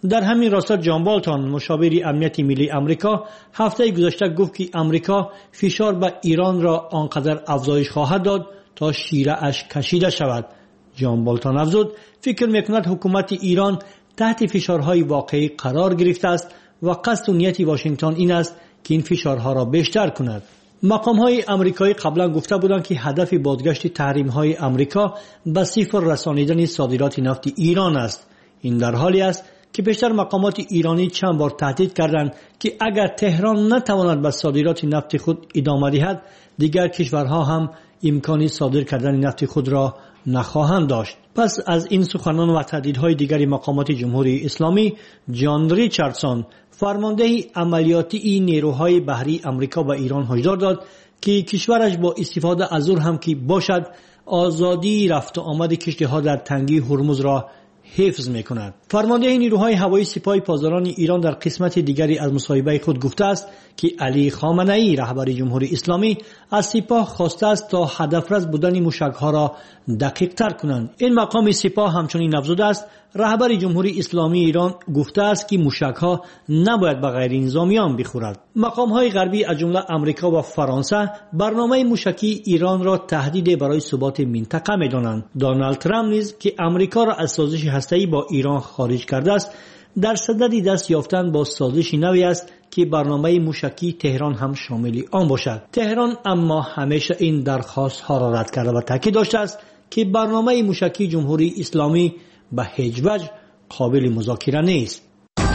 در همین راستا جان بالتون مشاور امنیت ملی آمریکا هفته گذشته گفت که آمریکا فشار به ایران را آنقدر افزایش خواهد داد تا شیره اش کشیده شود. جان بالتون افزود فکر میکند حکومت ایران تحت فشارهای واقعی قرار گرفته است و قصد و نیت واشنگتن این است که این فشارها را بیشتر کند. مقام‌های آمریکایی قبلا گفته بودند که هدف بازگشت تحریم‌های آمریکا به صفر رسانیدن صادرات نفت ایران است. این در حالی است که پیشتر مقامات ایرانی چند بار تهدید کردند که اگر تهران نتواند به صادرات نفت خود ادامه دهد، دیگر کشورها هم امکان صادر کردن نفت خود را نخواهند داشت. پس از این سخنان و تهدیدهای دیگر مقامات جمهوری اسلامی، جان ریچاردسون فرمانده عملیاتی نیروهای بحری آمریکا به ایران هشدار داد که کشورش با استفاده از زور هم که باشد آزادی رفت و آمد کشتی‌ها در تنگه هرمز را حفظ می‌کند. فرمانده نیروهای هوایی سپاه پاسداران ایران در قسمت دیگری از مصاحبه خود گفته است که علی خامنه‌ای رهبر جمهوری اسلامی از سپاه خواسته است تا هدفرس بودن موشک‌ها را دقیق‌تر کنند. این مقام سپاه همچنین افزوده است رهبر جمهوری اسلامی ایران گفته است که موشک‌ها نباید به غیر نظامیان بخورد. مقام‌های غربی از جمله آمریکا و فرانسه برنامه موشکی ایران را تهدید برای ثبات منطقه می‌دانند. دونالد ترامپ نیز که آمریکا را از سازش هسته‌ای با ایران خارج کرده است، در صدد دست یافتن با سازش نوی است که برنامه موشکی تهران هم شامل آن باشد. تهران اما همیشه این درخواست ها را رد کرده و تاکید داشته است که برنامه موشکی جمهوری اسلامی به هیچ وجه قابل مذاکره نیست.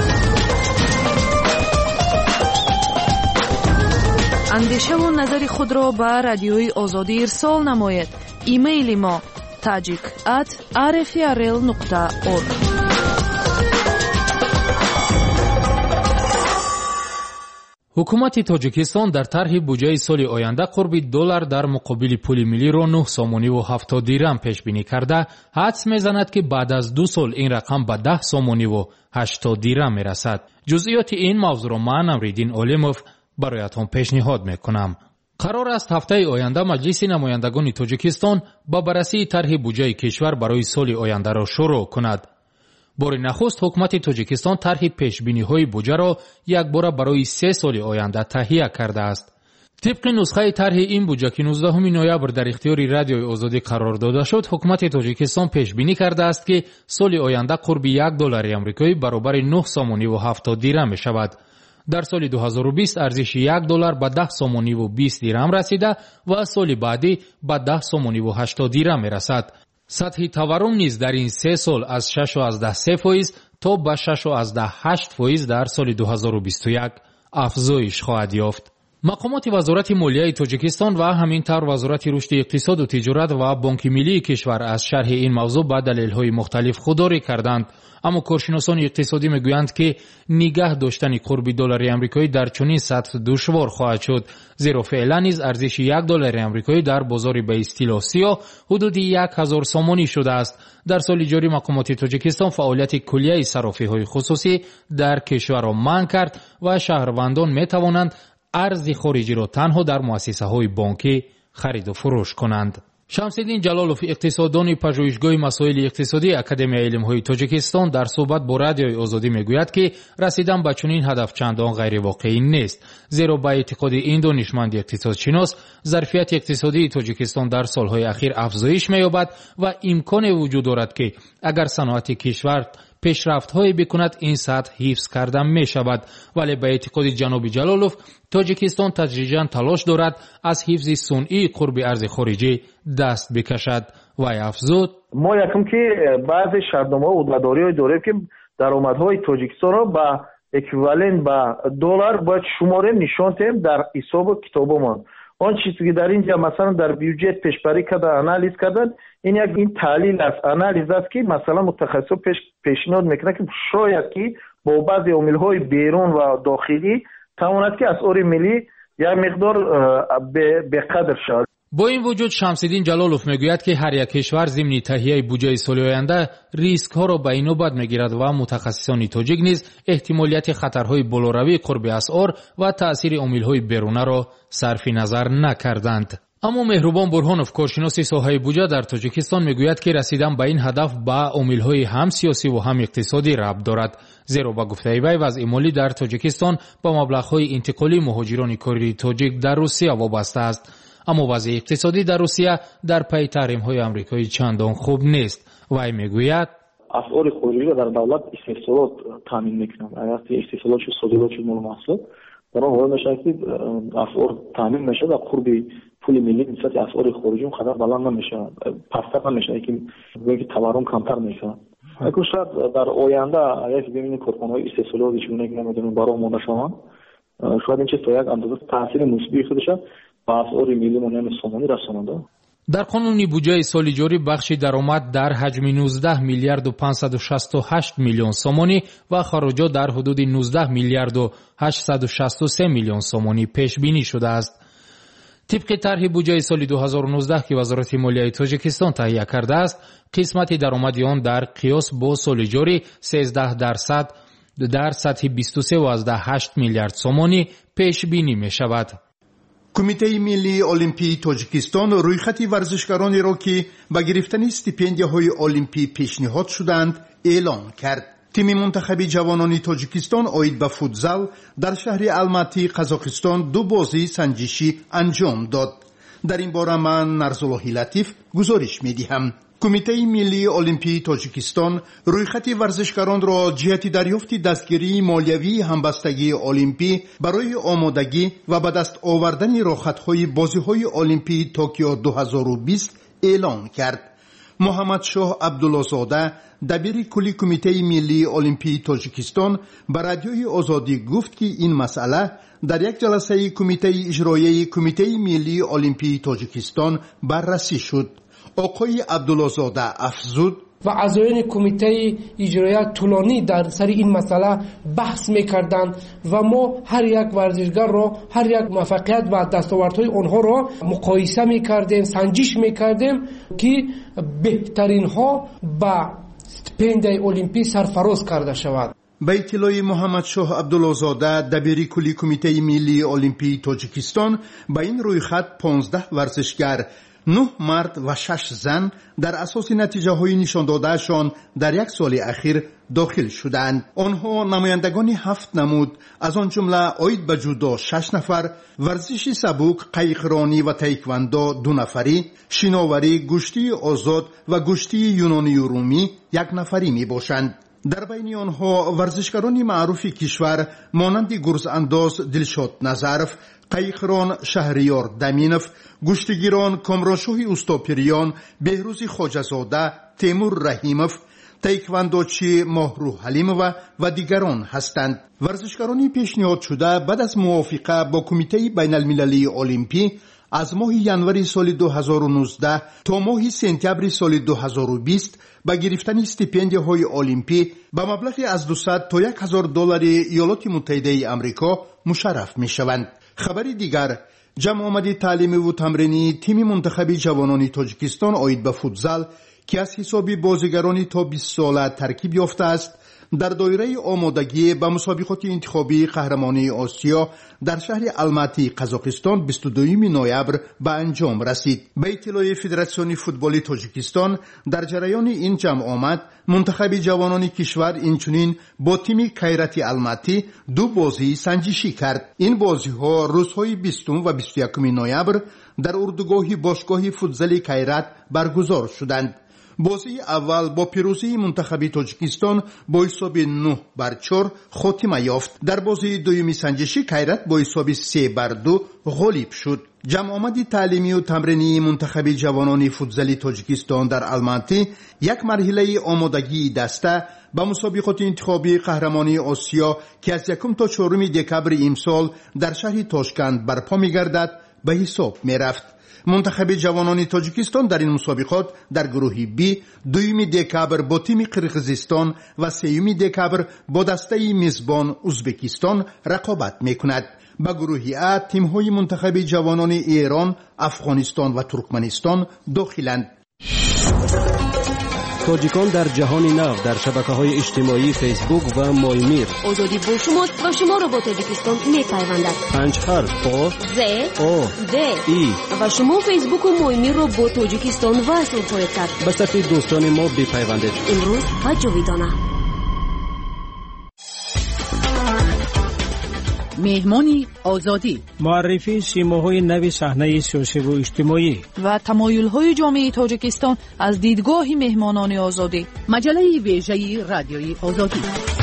اندیشه و نظر خود را به رادیوی آزادی ارسال نمایید. ایمیل ما تاجیک ات آر اف ار ال نقطه اورگ. حکومت تاجیکستان در طرح بودجه سال آینده قرب دلار در مقابل پول ملی را نه سامانی و هفتاد دیرم پیش بینی کرده، حدس میزند که بعد از دو سال این رقم به ده سامانی و هشتاد دیرم میرسد. جزئیات این موضوع را من امریدین عالموف برایتان پیشنهاد میکنم. قرار است هفته آینده مجلس نمایندگان تاجیکستان با بررسی طرح بودجه کشور برای سال آینده را شروع کند. بار نخست حکومت تاجیکستان طرح پیشبینی‌های بودجه را یک بار برای سه سال آینده تهیه کرده است. طبق نسخه طرح این بودجه که نوزدهم نوامبر در اختیار رادیوی آزادی قرار داده شد، حکومت تاجیکستان پیش بینی کرده است که سال آینده قرب یک دلار آمریکایی برابر نه سامانی و هفتاد دیرم می شود. در سال دو هزار و بیست ارزش یک دلار به ده سامانی و بیست دیرم رسیده و سال بعدی به ده سامانی و هشتاد دیرم می رسد. سطح تورم نیز در این سه سال از شش و از ده سه فیصد تا به شش و از ده هشت فیصد در سال دو هزار و بیست و یک افزایش خواهد یافت. مقامات وزارت مالیه تاجیکستان و همینطور وزارت رشد اقتصاد و تجارت و بانک ملی کشور از شرح این موضوع به دلایل مختلف خودداری کردند، اما کارشناسان اقتصادی میگویند که نگه داشتن قرب دلار آمریکایی در چنین سطح دشوار خواهد شد، زیرا فعلا نیز ارزش یک دلار آمریکایی در بازار به اصطلاح سیاه حدود یک هزار سامانی شده است. در سال جاری مقامات تاجیکستان فعالیت کلیه صرافی‌های خصوصی در کشور را منع کرد و شهروندان میتوانند ارز خارجی را تنها در مؤسسه‌های بانکی خرید و فروش کنند. شمس‌الدین جلالوف اقتصاددان پژوهشگاه مسائل اقتصادی اکادمی علم‌های تاجیکستان در صحبت با رادیوی آزادی میگوید که رسیدن به چنین هدف چندان غیر واقعی نیست، زیرا با اعتقاد این دانشمند اقتصادشناس ظرفیت اقتصادی تاجیکستان در سالهای اخیر افزایش می‌یابد و امکان وجود دارد که اگر صنعت کشور پیشرفت‌هایی بکند این سطح حفظ کردن می شود، ولی به اعتقاد جناب جلالوف تاجیکستان تدریجاً تلاش دارد از حفظ صنعی قرب ارز خارجی دست بکشد و افزود ما یکم که بعضی شرطنامه و عهده‌داری‌های داریم که درآمدهای تاجیکستان را با اکویوالنت با دلار باید شماره نشان دهیم در حساب کتابمان. آن چیزی که در اینجا مثلا در بیوجت پیشبری کرده انالیز کردن، این یک این تحلیل است، انالیز است که مثلا متخصص پیش پیشنهاد میکنه که شاید که با بعضی عامل‌های بیرون و داخلی تواند که اسعار ملی یک مقدار به قدر شود. با این وجود شمس‌الدین جلالوف میگوید که هر یک کشور ضمن تهیه بودجه سال آینده ریسک ها را به این نوبت میگیرد و متخصصان تاجیک نیز احتمالیت خطرهای بالاروی قرب اسعار و تأثیر عامل‌های بیرونه را صرف نظر نکردند. اما مهربان برهانوف کارشناس ساحه بودجه در تاجیکستان میگوید که رسیدن به این هدف با عامل‌های هم سیاسی و هم اقتصادی ربط دارد، زیرا با گفته وی وضع مالی در تاجیکستان با مبلغ‌های انتقالی مهاجران کاری تاجیک در روسیه وابسته است. اما وضع اقتصادی در روسیه در پی تحریم‌های آمریکایی چندان خوب نیست. وی میگوید اسعار خارجی را در دولت استحصالات تامین میکنند. اگر استحصالات و صادرات مال محصولات در آن حال میشه که اسعار تامین میشه و قرب پول ملی نسبت اسعار خارجی اون قدر بلند نمیشه، پستر نمیشه که میگه تورم کمتر میشه. اگر شاید در آینده اگر ببینید کارخانه‌های استحصالاتی چونه که نمیدونیم برای مونده شوند، شاید این چیز تا یک اندازه تاثیر مثبتی خودش با اسعار ملی مانند سامانی رساننده. در قانون بودجه سال جاری بخش درآمد در حجم نوزده میلیارد و پانصد و شصت و هشت میلیون سومانی و خراجات در حدود نوزده میلیارد و هشتصد و شصت و سه میلیون سومانی پیش بینی شده است. طبق طرح بودجه سال دو هزار و نوزده که وزارت مالیه تاجیکستان تهیه کرده است، قسمت درآمد آن در قیاس با سال جاری سیزده درصد در سطح بیست و سه و هشت میلیارد سومانی پیش بینی می شود. کمیته ملی المپی تاجیکستان رویخط ورزشکارانی را که به گرفتن استیپندیاهای المپی پیشنهاد شدند اعلام کرد. تیم منتخب جوانان تاجیکستان آید به فوتزال در شهر الماتی قزاقستان دو بازی سنجشی انجام داد. در این باره من نرزالله لطیف گزارش می‌دهم. کمیته ملی المپی تاجیکستان رویخط ورزشکاران را جهت دریافت دستگیری مالیوی همبستگی المپی برای آمادگی و به دست آوردن راهحل‌های بازی‌های المپی توکیو دو هزار و بیست اعلان کرد. محمد شاه عبدالله‌زاده دبیر کلی کمیته ملی المپی تاجیکستان به رادیوی آزادی گفت که این مسئله در یک جلسه کمیته اجرایی کمیته ملی المپی تاجیکستان بررسی شد. آقای عبدالله‌زاده افزود و اعضایان کمیته اجرایی طولانی در سر این مسئله بحث میکردند و ما هر یک ورزشکار را، هر یک موفقیت و دستاوردهای آنها را مقایسه میکردیم، سنجش میکردیم که بهترین ها به استیپندیای المپی سرفراز کرده شود. به اطلاع محمد شاه عبدالله‌زاده دبیر کلی کمیته ملی المپی تاجیکستان با این رویخط پانزده ورزشکار، نه مرد و شش زن در اساس نتیجه های نشان دادهشان در یک سال اخیر داخل شدند. آنها نمایندگان هفت نمود، از آن جمله آید به جودو شش نفر، ورزش سبک، قایقرانی و تایکواندو دو نفری، شناوری، گشتی آزاد و گشتی یونانی و رومی یک نفری می باشند. در بین آنها ورزشکاران معروف کشور مانند گرز انداز دلشاد نظرف، قایقران شهریار دمینف، گشتگیران کامرانشاه اوستاپریان، بهروز خواجه‌زاده، تیمور رحیمов، تایکواندوچی ماهرو حلیمova و دیگران هستند. ورزشکارانی پیشنهاد شده بعد از موافقه با کمیته بین المللی المپی از ماه ینوری سال دو هزار و نوزده تا ماه سپتامبر سال دو هزار و بیست با گرفتن استیپندیاهای المپی با مبلغی از دویست تا هزار دلار ایالات متحده آمریکا مشرف می شوند. خبری دیگر، جمع آمدی تعلیمی و تمرینی تیم منتخب جوانان تاجیکستان آید به فوتزال که از حساب بازیگران تا بیست ساله ترکیب یافته است در دایره آمادگی به مسابقات انتخابی قهرمانی آسیا در شهر الماتی قزاقستان بیست و دوم نوامبر به انجام رسید. به اطلاع فدراسیون فوتبال تاجیکستان در جریان این جمع آمد منتخب جوانان کشور اینچنین با تیم کایرات الماتی دو بازی سنجشی کرد. این بازی ها روزهای بیستم و بیست و یکم نوامبر در اردوگاه باشگاه فوتزال کایرات برگزار شدند. بازی اول با پیروزی منتخب تاجیکستان با حساب نه بر چهار خاتمه یافت. در بازی دومی سنجشی کایرات با حساب سه بر دو غالب شد. جمع آمدی تعلیمی و تمرینی منتخب جوانان فوتزال تاجیکستان در الماتی یک مرحله آمادگی دسته با مسابقات انتخابی قهرمانی آسیا که از یکم تا چهارم دکامبر امسال در شهر تاشکند برپا می‌گردد به حساب می‌رفت. منتخب جوانان تاجیکستان در این مسابقات در گروه بی دوم دکامبر با تیم قرقیزستان و سوم دکامبر با دسته میزبان ازبکستان رقابت میکند. با گروه ا تیم های منتخب جوانان ایران، افغانستان و ترکمنستان داخلند. تاجیکان در جهان نو در شبکه‌های اجتماعی فیسبوک و مایمیر. آزادی با شماست و شما را با تاجیکستان می‌پیوندد. پنج حرف آ ز آ د ای و شما فیسبوک و مایمیر را با تاجیکستان وصل خواهید کرد. به صفحه دوستان ما بپیوندید. امروز و جاویدانه. مهمانی آزادی، معرفی سیماهای نو صحنه سیاسی و اجتماعی و تمایل‌های جامعه تاجیکستان از دیدگاه مهمانان آزادی. مجله ویژه رادیوی آزادی.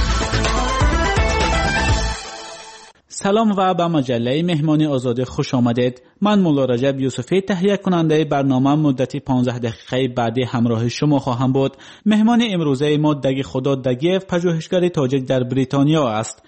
سلام و به مجله مهمانی آزادی خوش آمدید. من مولا رجب یوسفی تهیه کننده برنامه مدتی پانزده دقیقه بعدی همراه شما خواهم بود. مهمان امروزه ما دگی خدا دگیف پژوهشگر تاجیک در بریتانیا است.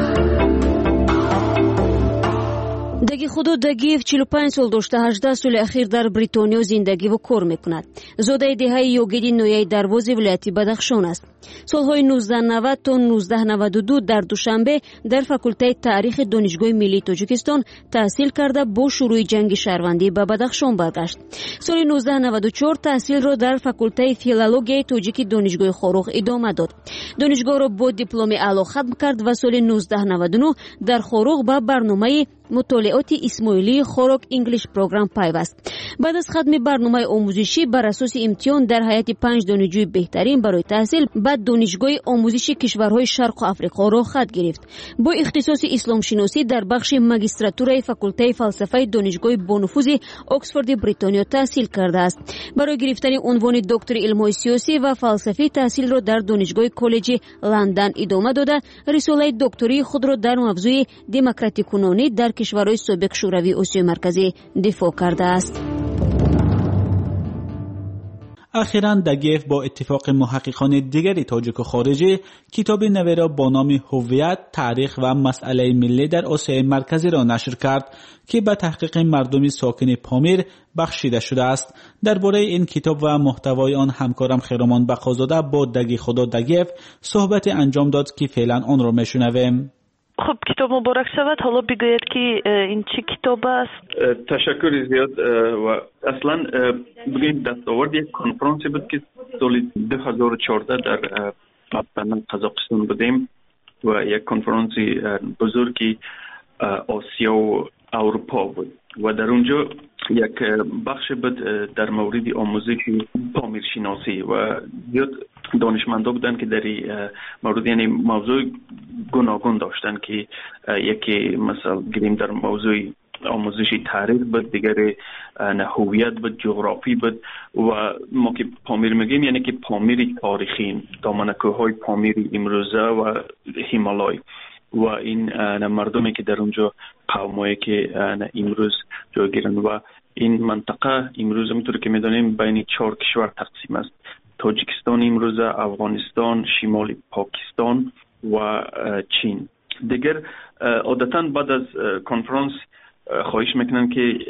دگی خدا دگیف چهل و پنج سال داشته، هجده سال اخیر در بریتانیا زندگی و کار میکند. زاده دهه یوگیری نویای دروازه ولایت بدخشان است. سالهای نوزده نود تا نوزده نود و دو در دوشنبه در فاکولته تاریخ دانشگاه ملی تاجیکستان تحصیل کرده با شروع جنگ شهروندی به بدخشان برگشت. سال نوزده نود و چهار تحصیل را در فاکولته فیلولوژی تاجیکی دانشگاه خاروغ ادامه داد. دانشگاه را با دیپلم اعلی ختم کرد و سال نوزده نود و نه در خاروغ به برنامه مطالعات اسماعیلی خوراک انگلیش پروگرام پیوست. بعد از ختم برنامه آموزشی بر اساس امتحان در هیئت پنج دانشجوی بهترین برای تحصیل بعد دانشگاه آموزشی کشورهای شرق آفریقا را خط گرفت. با اختصاص اسلام شناسی در بخش ماجستراتور فاکولته فلسفه دانشگاه بانفوذ اکسفورد بریتانیا تحصیل کرده است. برای گرفتن عنوان دکتر علوم سیاسی و فلسفی تحصیل را در دانشگاه کالج لندن ادامه داده، رساله دکتری خود را در موضوع دموکراتی کنونی در کشورهای سابق شوروی آسیای مرکزی دفاع کرده است. اخیراً دگیف با اتفاق محققان دیگری تاجیک و خارجی کتاب نوی را با نام هویت، تاریخ و مسئله ملی در آسیای مرکزی را نشر کرد که به تحقیق مردم ساکن پامیر بخشیده شده است. درباره این کتاب و محتوای آن همکارم خیرمان بقازاده با دگی خدا دگیف صحبت انجام داد که فعلا آن را میشنویم. خب کتاب مبارک شود. حالا بگوید که این چه کتاب است؟ تشکر زیاد. و اصلا بگیم دستاورد یک کنفرانسی بود که سال دو هزار و چهارده در قزاقستان بودیم و یک کنفرانسی بزرگی آسیا و اروپا بود و در اونجا یک بخش بود در مورد آموزش پامیر شناسی و زیاد دانشمندا بودن که در مورد یعنی موضوع گوناگون داشتن که یکی مثلا گریم در موضوع آموزشی تاریخ بود، دیگری هویت بود، جغرافی بود و ما که پامیر میگیم یعنی که پامیر تاریخی، دامنه‌کوه‌های پامیر امروزه و هیمالای و این مردمی که در اونجا قومایی که امروز جایگیرن و این منطقه امروز همونطور که میدانیم بین چهار کشور تقسیم است: تاجیکستان امروز، افغانستان، شمال پاکستان و چین. دیگر عادتا بعد از کنفرانس خواهش میکنن که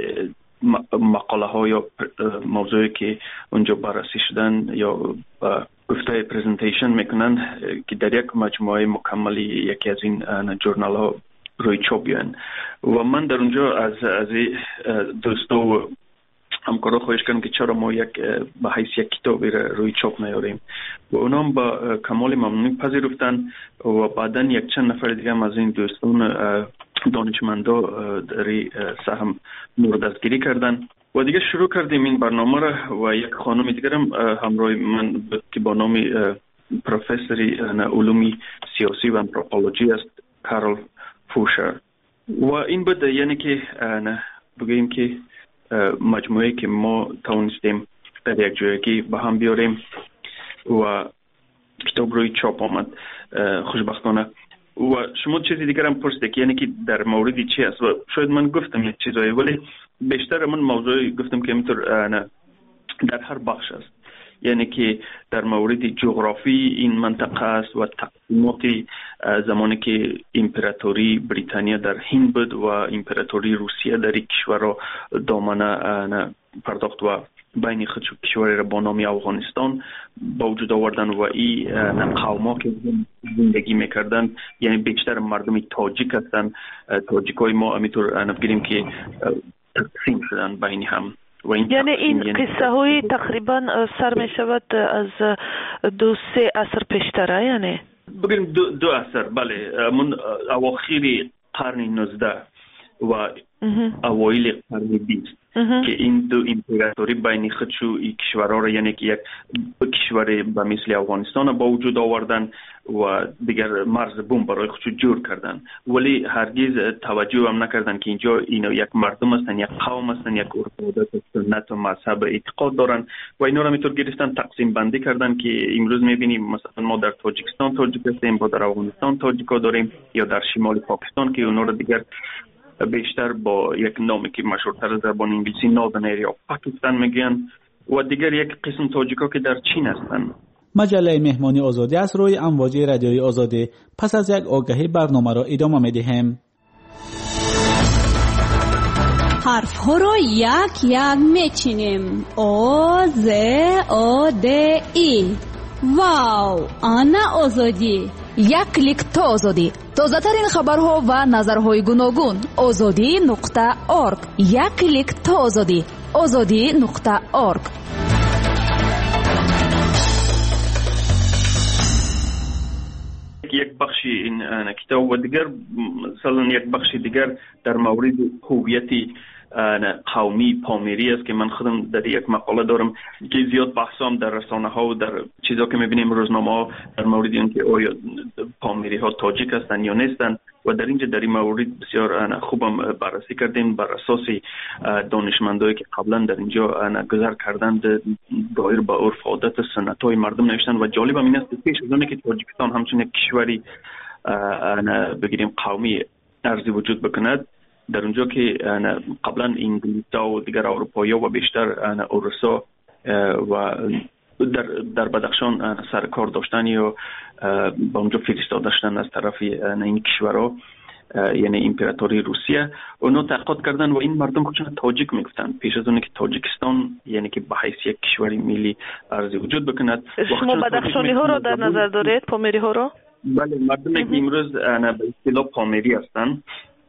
مقاله ها یا موضوعی که اونجا بررسی شدن یا گفته پرزنتیشن میکنن که در یک مجموعه مکملی یکی از این جورنال ها روی چاپ بیان و من در اونجا از از دوستا و همکارا خواهش کردم که چرا ما یک به حیث یک کتابی روی چاپ نیاریم و اونا هم با کمال ممنونی پذیرفتن و بعدا یک چند نفر دیگه هم از این دوستان دانشمندا در سهم موردستگیری کردن و دیگه شروع کردیم این برنامه را و یک خانم دیگر هم همراه من که با نام پروفسوری علوم سیاسی و آنتروپولوژی است، کارل فوشر. و این بود یعنی که بگیم که مجموعه که ما توانستیم در یک جایگی به هم بیاریم و کتاب روی چاپ آمد خوشبختانه. و شما چیزی دیگر هم پرسیده که یعنی که در موردی چی است و شاید من گفتم یک چیزایی ولی بیشتر من موضوعی گفتم که اینطور در هر بخش است، یعنی که در مورد جغرافی این منطقه است و تقسیمات زمانی که امپراتوری بریتانیا در هند بود و امپراتوری روسیه در این کشور را دامنه پرداخت و بین خود کشوری را با نام افغانستان با وجود آوردن و این قوما که زندگی میکردن یعنی بیشتر مردم تاجیک هستند. تاجیک های ما همینطور نفگیریم که تقسیم شدن بین هم و این یعنی این قصه های تقریبا سر می شود از دو سه عصر پیشتره، یعنی بگیم دو, دو عصر، بله، من اواخر قرن نوزده و اوایل قرن بیست که این دو امپراتوری بین خودشو این کشورها را، یعنی که یک کشور به مثل افغانستان با وجود آوردن و دیگر مرز بوم برای خودشو جور کردن، ولی هرگز توجه هم نکردن که اینجا اینا یک مردم هستن، یک قوم هستن، یک عرف سنت و مذهب اعتقاد دارن و اینا را میتور گرفتن تقسیم بندی کردن که امروز میبینیم مثلا ما در تاجیکستان تاجیک هستیم، با در افغانستان تاجیکا داریم، یا در شمال پاکستان که اونا را دیگر بیشتر با یک نامی که مشهورتر زبان انگلیسی ناردن ایریا پاکستان میگن، و دیگر یک قسم تاجیکا که در چین هستند. مجله مهمانی آزادی از روی امواج رادیوی آزادی پس از یک آگهی برنامه را ادامه میدهیم. حرف ها را یک یک میچینیم. آ ز آ د ای. واو، آنا آزادی. یک کلیک تا آزادی. تازه ترین خبرها و نظرهای گوناگون. آزادی نقطه ارگ. یک کلیک تا آزادی. آزادی نقطه ارگ. یک بخشی این کتاب و دیگر مثلا یک بخشی دیگر در مورد هویتی قومی پامیری است که من خودم در یک مقاله دارم که زیاد بحثام در رسانه ها و در چیزا که میبینیم روزنامه ها در مورد اینکه آیا پامیری ها تاجیک هستند یا نیستند و در اینجا در این مورد بسیار خوبم بررسی کردیم بر اساس دانشمندایی که قبلا در اینجا گذر کردند دایر به عرف عادت سنت های مردم نوشتن و جالب این است که پیش از اون که تاجیکستان همچون یک کشوری بگیریم قومی ارزی وجود بکند، در اونجا که قبلا انگلیس‌ها و دیگر اروپایی‌ها و بیشتر اروسا و در در بدخشان سرکار داشتن یا با اونجا فرستاده داشتن از طرف این کشورها، یعنی امپراتوری روسیه، اونا تحقیقات کردن و این مردم خودشون تاجیک میگفتن پیش از اون که تاجیکستان یعنی که به حیث یک کشوری ملی ارزی وجود بکند. شما بدخشانی ها رو در نظر دارید، پامیری ها رو؟ بله، مردمی که امروز به اصطلاح پامیری هستن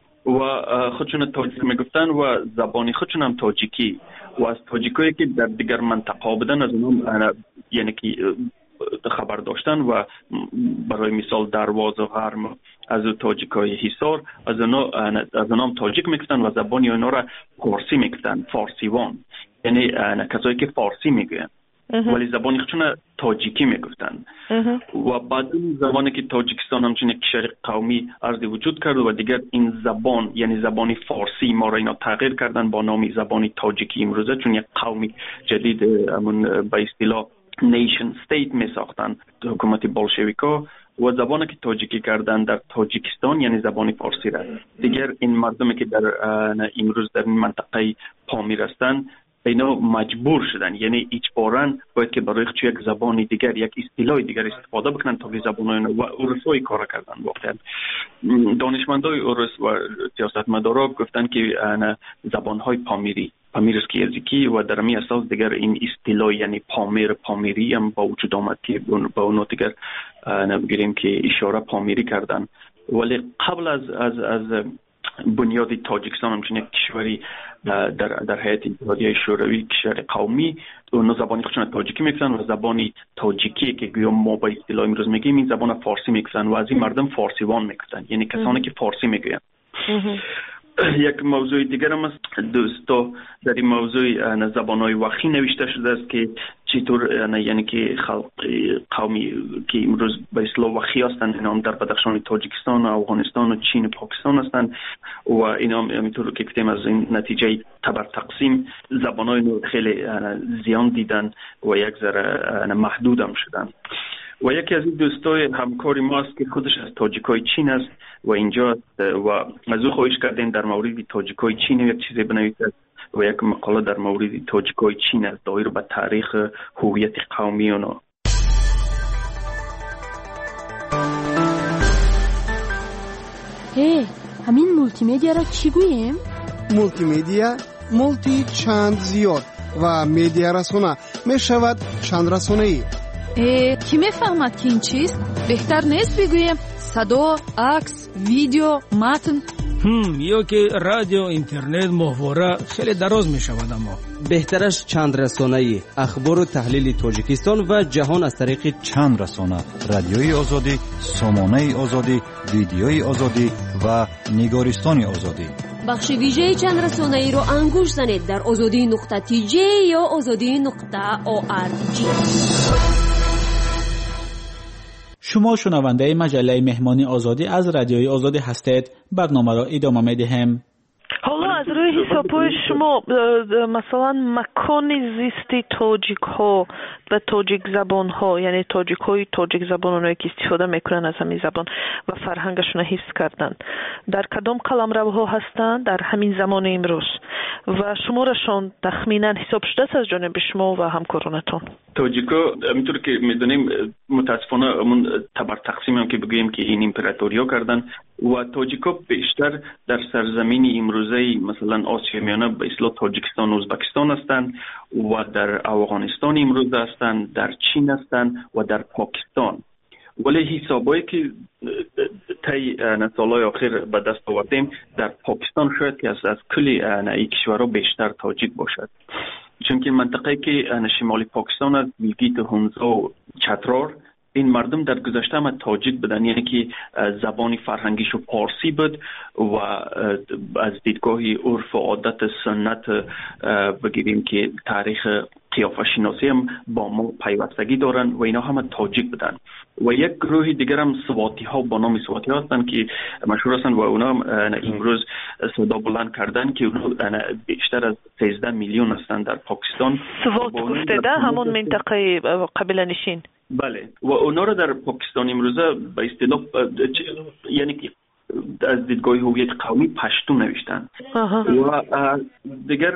و خودشون تاجیک میگفتن و زبانی خودشون هم تاجیکی و از تاجیکایی که در دیگر منطقه بودن از اونم یعنی که خبر داشتن و برای مثال درواز و هرم از تاجیکای حصار از اونا از اونام تاجیک میگفتن و زبانی اونا را فارسی میگفتن، فارسیوان، یعنی کسایی که فارسی میگن ولی زبانی خودشون تاجیکی میگفتن و بعد این زبانی که تاجیکستان همچنین یک کشور قومی ارزی وجود کرد و دیگر این زبان یعنی زبانی فارسی ما را اینا تغییر کردن با نام زبانی تاجیکی امروزه، چون یک قومی جدید همون به اصطلاح نیشن استیت می ساختن حکومت بولشویکا و زبانی که تاجیکی کردن در تاجیکستان یعنی زبانی فارسی را. دیگر این مردمی که در امروز در این منطقه پامیر هستند اینا مجبور شدن، یعنی اجباراً باید که برای خودشون یک زبانی دیگر، یک اصطلاح دیگر استفاده بکنن تا که زبانای و اروسایی کار کردن. واقعا دانشمندای اروس و سیاستمدارا گفتن که زبانهای پامیری پامیرسکی و در می اساس دیگر این اصطلاح یعنی پامیر پامیری هم با وجود آمد که با اون دیگر نمیگیریم که اشاره پامیری کردن، ولی قبل از از از بنیادی تاجیکستان همچنین کشوری در در هیئت اتحادیه شوروی کشور قومی اون زبانی خودشون تاجیکی میگن و زبانی تاجیکی که گویا ما با اصطلاح امروز میگیم این زبان فارسی میگن و از این مردم فارسیوان میگن، یعنی کسانی که فارسی میگن. یک موضوع دیگر هم است دوستا در این موضوع زبانهای وخی نوشته شده است که چطور یعنی که خلق قومی که امروز به اصطلاح وخی هستند اینا هم در بدخشان تاجیکستان و افغانستان و چین و پاکستان هستند و اینا هم همینطور که گفتیم از این نتیجه تبر تقسیم زبانهای خیلی زیان دیدن و یک ذره محدود هم شدن. و یکی از این دوستای همکاری ما است که خودش از تاجیکای چین است و اینجا و از او خواهش کردیم در مورد تاجیکای چین یک چیزی بنویسد و یک مقاله در مورد تاجیکای چین است دایر به تاریخ هویت قومی اونا. هی همین مولتی مدیا را چی گوییم؟ مولتی مدیا مولتی چند زیاد و مدیا رسانه می شود چند رسانه ای. کی میفهمد که این چیست؟ بهتر نیست بگویم صدا، عکس، ویدیو، متن. هم یا که رادیو اینترنت ماهواره خیلی دراز می شود. اما بهترش چند رسانه‌ای اخبار و تحلیل تاجیکستان و جهان از طریق چند رسانه: رادیوی آزادی، سامانه آزادی، ویدیوی آزادی و نگارستان آزادی. بخش ویژه چند رسانه ای رو انگوش زنید در آزادی نقطه تی جی یا آزادی نقطه او آر جی. شما شنونده مجله مهمانی آزادی از رادیوی آزادی هستید. برنامه را ادامه می‌دهیم. حالا از روی حساب‌های شما مثلا مکان زیستی تاجیک ها و تاجیک زبان ها، یعنی تاجیک های تاجیک زبان اونایی که استفاده میکنن از همین زبان و فرهنگشون حفظ کردن، در کدام قلمروها هستند در همین زمان امروز و شمارشون تخمینا حساب شده است از جانب شما و همکارانتون؟ تاجیکا همینطور که میدونیم متاسفانه همون تبر تقسیم هم که بگوییم که این امپراتوریا کردن و تاجیکا بیشتر در سرزمین امروزی مثلا آسیا میانه به اصطلاح تاجیکستان و ازبکستان هستند و در افغانستان امروز هستند، در چین هستند و در پاکستان. ولی حسابایی که طی سالهای اخیر به دست آوردیم در پاکستان شاید که از از کلی این کشورها بیشتر تاجیک باشد، چون که منطقه که شمالی پاکستان از گیلگیت و هونزا و چترار این مردم در گذشته هم تاجیک بودن، یعنی که زبان فرهنگیش پارسی بود و از دیدگاه عرف و عادت سنت بگیریم که تاریخ قیافه شناسی هم با ما پیوستگی دارن و اینا هم تاجیک بودن. و یک گروه دیگر هم سواتی ها با نام سواتی ها هستن که مشهور هستن و اونا هم امروز صدا بلند کردن که اونا بیشتر از سیزده میلیون هستن در پاکستان. سوات گفته ده همون منطقه قبیله نشین. بله و اونا رو در پاکستان امروزه به اصطلاح یعنی که از دیدگاه هویت قومی پشتون نوشتن. و دیگر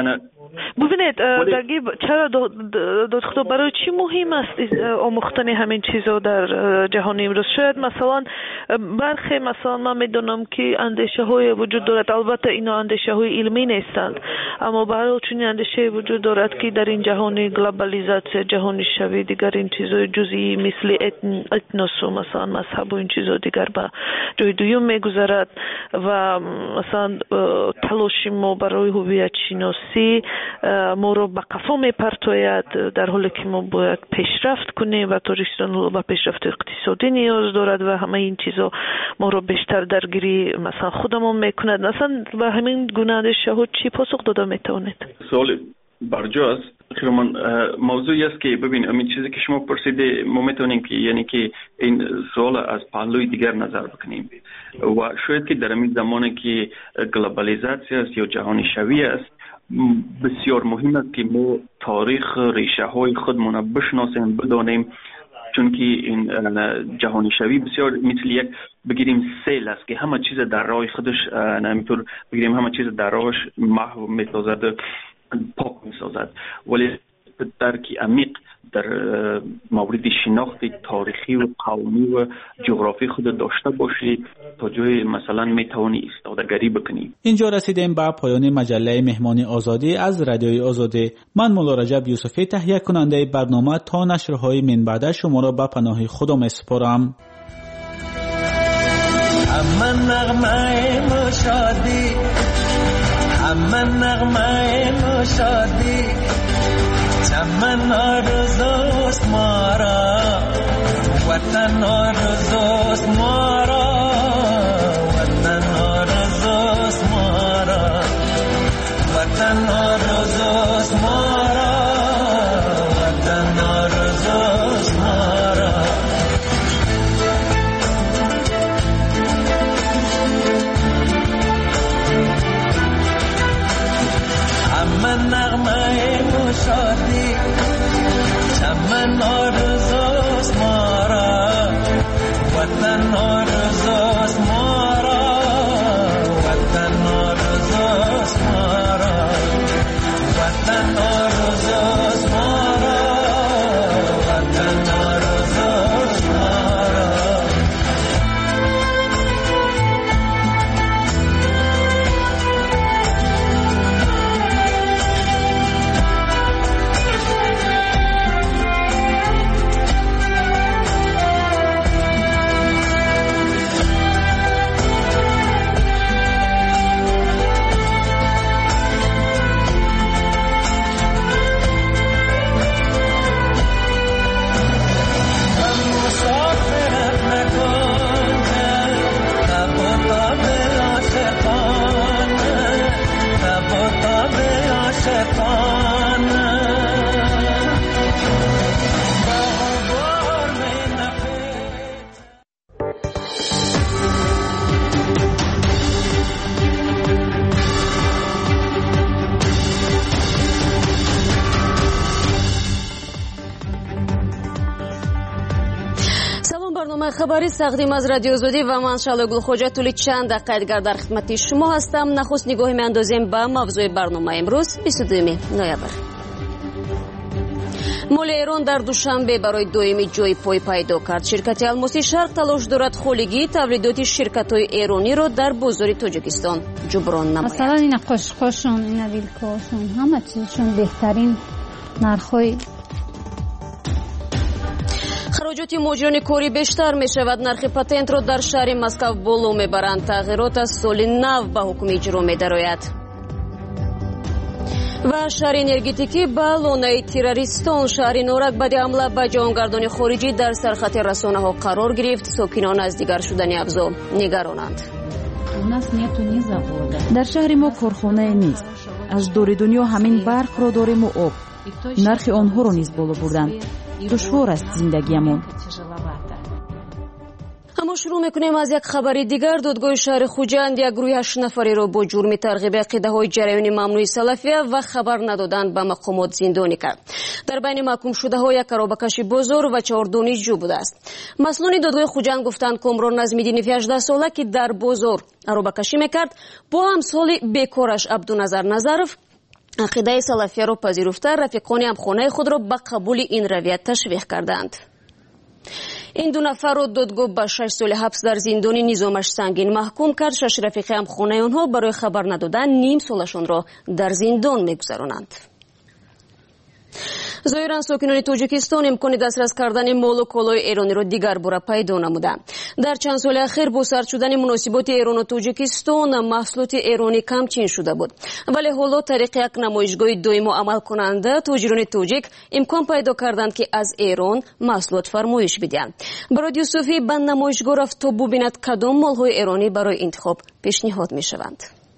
ببینید درگیر چرا دادخدا برای چی مهم است آموختن همین چیزا در جهان امروز؟ شاید مثلا برخی مثلا من میدونم که اندیشه های وجود دارد، البته اینا اندیشه های علمی نیستند، اما برای چون اندیشه وجود دارد که در این جهان گلوبالیزاسیون، جهان شوی، دیگر این چیزای جزئی مثل اتن اتنوس و مثلا مذهب و این چیزا دیگر با جای دوم میگذرد و مثلا تلاش ما برای هویت شناسی ما رو به قفا میپرتاید، در حالی که ما باید پیشرفت کنیم و تاجیکستان به پیشرفت اقتصادی نیاز دارد و همه این چیزا ما رو بیشتر درگیری مثلا خودمون میکند. مثلا به همین گونه اندیشه ها چی پاسخ داده میتونید؟ سوال برجاست. خیلی من موضوعی است که ببین همین چیزی که شما پرسیده ما میتونیم که یعنی که این سوال از پهلوی دیگر نظر بکنیم و شاید که در همین زمانی که گلوبالیزاسیون است یا جهانی شوی است بسیار مهم است که ما تاریخ ریشه های خودمون بشناسیم، بدانیم، چون که این جهانی شوی بسیار مثل یک بگیریم سیل است که همه چیز در راه خودش نمیتور بگیریم همه چیز در راهش محو میسازد، پاک میسازد، ولی درکی عمیق در مورد شناخت تاریخی و قومی و جغرافی خود داشته باشی تا جای مثلا میتوانی استادگری بکنی. اینجا رسیدیم به پایان مجله مهمانی آزادی از رادیوی آزادی. من مولا رجب یوسفی تهیه کننده برنامه تا نشرهای من بعد شما را به پناه خدا میسپارم. اما نغمه مشادی اما نغمه مشادی چمن آرزوست ما را وطن آرزوست ما را وطن آرزوست ما را وطن آرزوست ما را وطن آرزوست ما را اما نغمه مشادی چمن آرزوست ما را وطن آرزوست ما را وطن آرزوست ما را وطن آرزوست ما را وطن آرزوست ما را برنامه خبری تقدیم از رادیو آزادی و من شعله گلخوجه طول چند دقیقه در خدمت شما هستم. نخست نگاهی میاندازیم به موضوع برنامه امروز بیست و دوم نوامبر. مول ایران در دوشنبه برای دومی جای پای پیدا کرد. شرکت الماسی شرق تلاش دارد خولگی تولیدات شرکت‌های ایرانی را در بازار تاجیکستان جبران نماید. مثلا این قشقشون، این ویلکاشون، همه چیزشون بهترین نرخ‌های. خراجات مهاجران کاری بیشتر می شود. نرخ پاتنت را در شهر مسکو بالا می برند. تغییرات از سال نو به حکم اجرا می درآید. و شهر انرژتیکی به لانه تروریستان شهر نورک بعد حمله به جهانگردان خارجی در سرخط رسانه ها قرار گرفت. ساکنان از دیگر شدن افزا نگرانند. در شهر ما کارخانه نیست. از دور دنیا همین برق را داریم و آب. نرخ آنها را نیز بالا بردند. دشوار است زندگیمون. اما شروع میکنیم از یک خبر دیگر. دادگاه شهر خوجند یک گروه هشت نفری را با جرم ترغیب عقیده‌های جریان ممنوع سلفیه و خبر ندادن به مقامات زندانی کرد. در بین محکوم شده‌ها یک کارابکش بزرگ و چهار دانشجو بوده است. مسئولان دادگاه خوجند گفتند کامران نظمی‌دین هجده ساله که در بازار کارابکشی میکرد با همسال بیکارش عبدالنظر نظرов عقیده سلفیه را پذیرفته رفیقان همخانه خود را به قبول این رویت تشویق کردند. این دو نفر را دادگاه به شش سال حبس در زندان نظامش سنگین محکوم کرد. شش رفیق همخانه آنها برای خبر ندادن نیم سالشان را در زندان میگذرانند. ظاهرا ساکنان تاجیکستان امکان دسترس کردن مال و کالای ایرانی را دیگر باره پیدا نموده. در چند سال اخیر با سرد شدن مناسبات ایران و تاجیکستان محصولات ایرانی کمچین شده بود، ولی حالا طریق یک نمایشگاه دائم عمل کننده تاجران تاجیک امکان پیدا کردند که از ایران محصولات فرمایش بدهند. برای یوسفی به نمایشگاه رفت تا ببیند کدام مالهای ایرانی برای انتخاب پیشنهاد می شوند.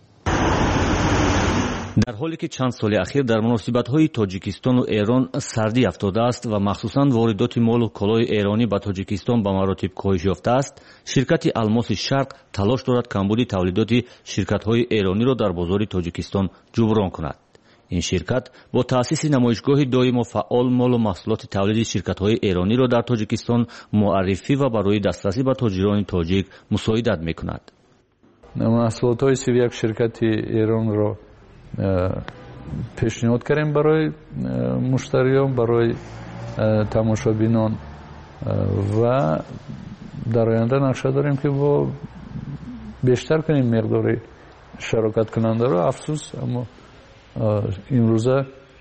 در حالی که چند سال اخیر در مناسبت‌های تاجیکستان و ایران سردی افتاده است و مخصوصاً واردات مال و کالای ایرانی به تاجیکستان به مراتب کاهش یافته است، شرکت الماس شرق تلاش دارد کمبود تولیدات شرکت‌های ایرانی را در بازار تاجیکستان جبران کند. این شرکت با تأسیس نمایشگاه دائم و فعال مال و محصولات تولید شرکت‌های ایرانی را در تاجیکستان معرفی و برای دسترسی به تاجران تاجیک مساعدت می‌کند. محصولات سی یک شرکت ایران را پیشنهاد کردیم برای مشتریان، برای تماشابینان و در آینده نقشه داریم که با بیشتر کنیم مقدار شراکت کننده را. افسوس اما امروزه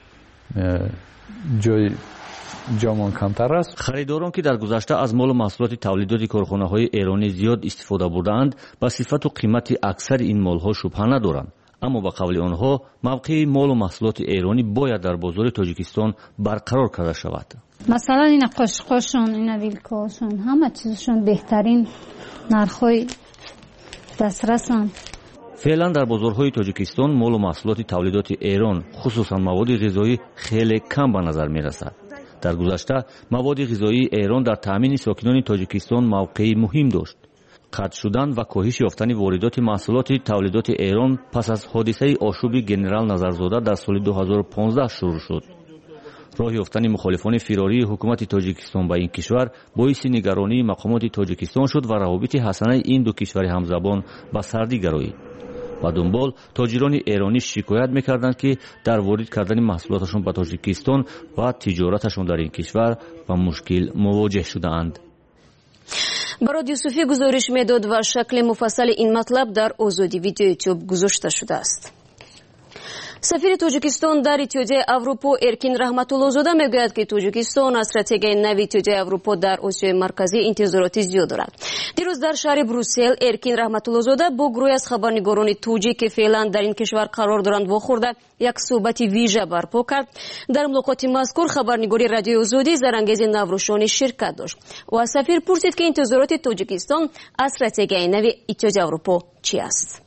جای جامان کمتر است. خریداران که در گذشته از مال و محصولات تولیدات کارخانه‌های ایرانی زیاد استفاده بردند با صفت و قیمت اکثر این مال‌ها شبهه ندارند، اما با قول آنها موقع مال و محصولات ایرانی باید در بازار تاجیکستان برقرار کرده شود. مثلا این قشقشون، این ویلکاشون، همه چیزشون بهترین نرخ‌های دسترسن. فعلا در بازارهای تاجیکستان مال و محصولات تولیدات ایران خصوصا مواد غذایی خیلی کم به نظر می رسد. در گذشته مواد غذایی ایران در تامین ساکنان تاجیکستان موقعی مهم داشت. قطع شدن و کاهش یافتن واردات محصولات تولیدات ایران پس از حادثه آشوب گنرال نظرزاده در سال دو هزار و پانزده شروع شد. راه یافتن مخالفان فراری حکومت تاجیکستان به این کشور باعث نگرانی مقامات تاجیکستان شد و روابط حسنه این دو کشور همزبان به سردی گرایید. و دنبال تاجران ایرانی شکایت میکردند که در وارد کردن محصولاتشون به تاجیکستان و تجارتشون در این کشور با مشکل مواجه شدند. برای یوسفی گزارش میداد و شکل مفصل این مطلب در آزادی ویدیو یوتیوب گذاشته شده است. سفیر تاجیکستان در اتحادیه اروپا ارکین رحمت‌الله زاده میگوید که تاجیکستان از استراتژی نو اتحادیه اروپا در آسیای مرکزی انتظاراتی زیاد دارد. دیروز در شهر بروسل ارکین رحمت‌الله زاده با گروهی از خبرنگاران تاجیک که فعلا در این کشور قرار دارند واخورده یک صحبت ویژه برپا کرد. در ملاقات مذکور خبرنگاری رادیو آزادی زرانگیز نوروشانی شرکت داشت و از سفیر پرسید که انتظارات تاجیکستان از استراتژی نو اتحادیه اروپا چی است.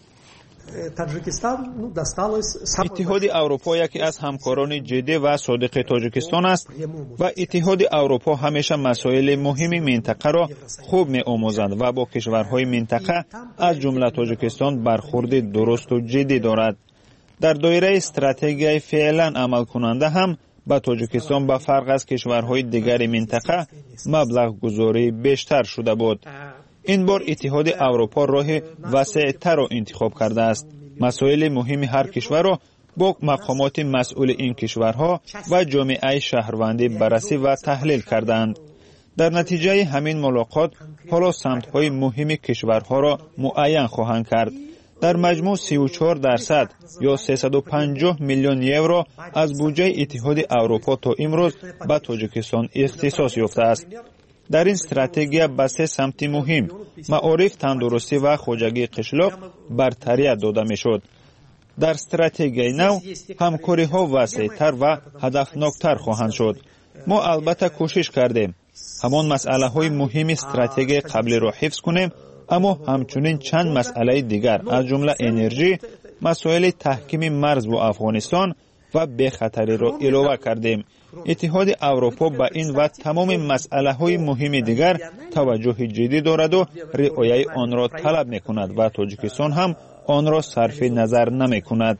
اتحاد اروپا یکی از همکاران جدی و صادق تاجیکستان است و اتحاد اروپا همیشه مسائل مهم منطقه را خوب می‌آموزند و با کشورهای منطقه از جمله تاجیکستان برخورد درست و جدی دارد. در دایره استراتژی فعلا عمل کننده هم با تاجیکستان به فرق از کشورهای دیگر منطقه مبلغ گذاری بیشتر شده بود. این بار اتحاد اروپا راه وسیع‌تر را انتخاب کرده است. مسائل مهم هر کشور را با مقامات مسئول این کشورها و جامعه شهروندی بررسی و تحلیل کردند. در نتیجه همین ملاقات حالا سمت‌های مهم کشورها را معین خواهند کرد. در مجموع سی و چهار درصد یا سیصد و پنجاه میلیون یورو از بودجه اتحاد اروپا تا امروز به تاجیکستان اختصاص یافته است. در این استراتژی به سه سمت مهم معارف، تندرستی و خواجگی قشلاق برتری داده میشد. در استراتژی نو همکاری ها وسیع‌تر و هدفناکتر خواهند شد. ما البته کوشش کردیم همان مسئله های مهم استراتژی قبلی را حفظ کنیم، اما همچنین چند مسئله دیگر از جمله انرژی، مسائل تحکیم مرز با افغانستان و بخطری را علاوه کردیم. اتحاد اروپا با این و تمام مسئله های مهم دیگر توجه جدی دارد و رعایت آن را طلب می کند و تاجیکستان هم آن را صرف نظر نمی کند.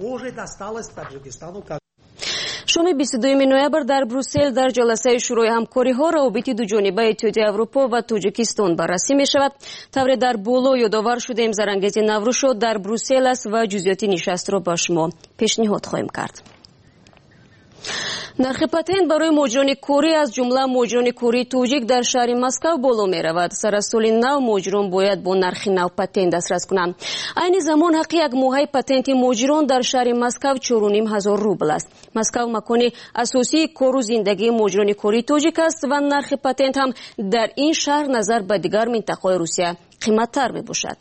شام بیست و دوم نوامبر در بروسل در جلسه شروع همکاری‌ها روابط دوجانبه اتحاد اروپا و تاجیکستان بررسی می‌شود. طور در بولو یادآور شده امضاء‌انگیزی نوروز شد در بروسل است و جزئیات نشست را با شما پیشنهاد خواهیم کرد. نرخ پاتنت برای مهاجران کوری از جمله مهاجران کوری توجیک در شهر مسکو بالا می رود. سر از سال نو مهاجران باید با نرخ نو پاتنت دسترس کنند. این زمان حق یک ماهه پاتنت مهاجران در شهر مسکو چهار و نیم هزار روبل است. مسکو مکان اساسی کار و زندگی مهاجران کوری توجیک است و نرخ پاتنت هم در این شهر نظر به دیگر منطقه‌های روسیه قیمت‌تر می باشد.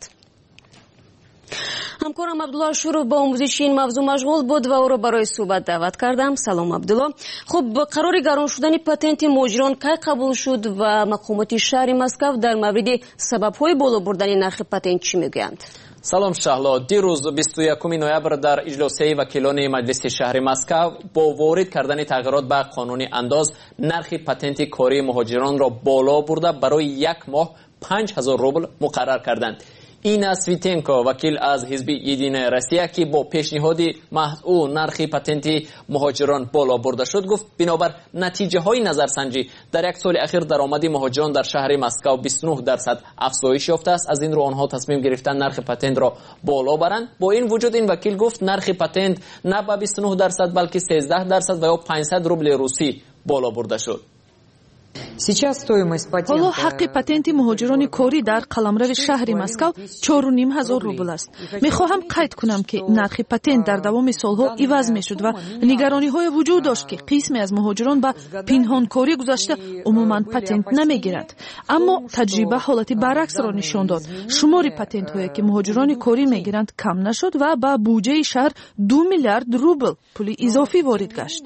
همکارم عبدالله شروع با آموزش این موضوع مشغول بود و او را برای صحبت دعوت کردم. سلام عبدالله. خب قرار گران شدن پاتنت مهاجران کی قبول شد و مقامات شهر مسکو در مورد سبب‌های بالا بردن نرخ پاتنت چی میگویند؟ سلام شهلا. دیروز بیست و یکم نوامبر در اجلاس وکیلان مجلس شهر مسکو با وارد کردن تغییرات به قانون انداز نرخ پاتنت کاری مهاجران را بالا برده برای یک ماه پنج هزار روبل مقرر کردند. اینا سویتنکو وکیل از حزب یدین روسیه که با پیشنهاد محو نرخ پاتنت مهاجران بالا برده شد گفت بنابر نتیجه های نظرسنجی در یک سال اخیر درآمد مهاجران در شهر مسکو بیست و نه درصد افزایش یافته است. از این رو آنها تصمیم گرفتن نرخ پاتنت را بالا برند. با این وجود این وکیل گفت نرخ پاتنت نه به بیست و نه درصد بلکه سیزده درصد و یا پانصد روبل روسی بالا برده شد. حالا حق پاتنت مهاجران کوری در قلمرو شهر مسکو چهار و نیم هزار روبل است. میخواهم قید کنم که نرخ پاتنت در دوام سالها عوض میشد و نگرانی های وجود داشت که قسمی از مهاجران به پنهان کاری گذشته عموما پاتنت نمیگیرند. اما تجربه حالت برعکس را نشان داد. شمار پاتنت هایی که مهاجران کوری میگیرند کم نشد و به بودجه شهر دو میلیارد روبل پول اضافی وارد گشت.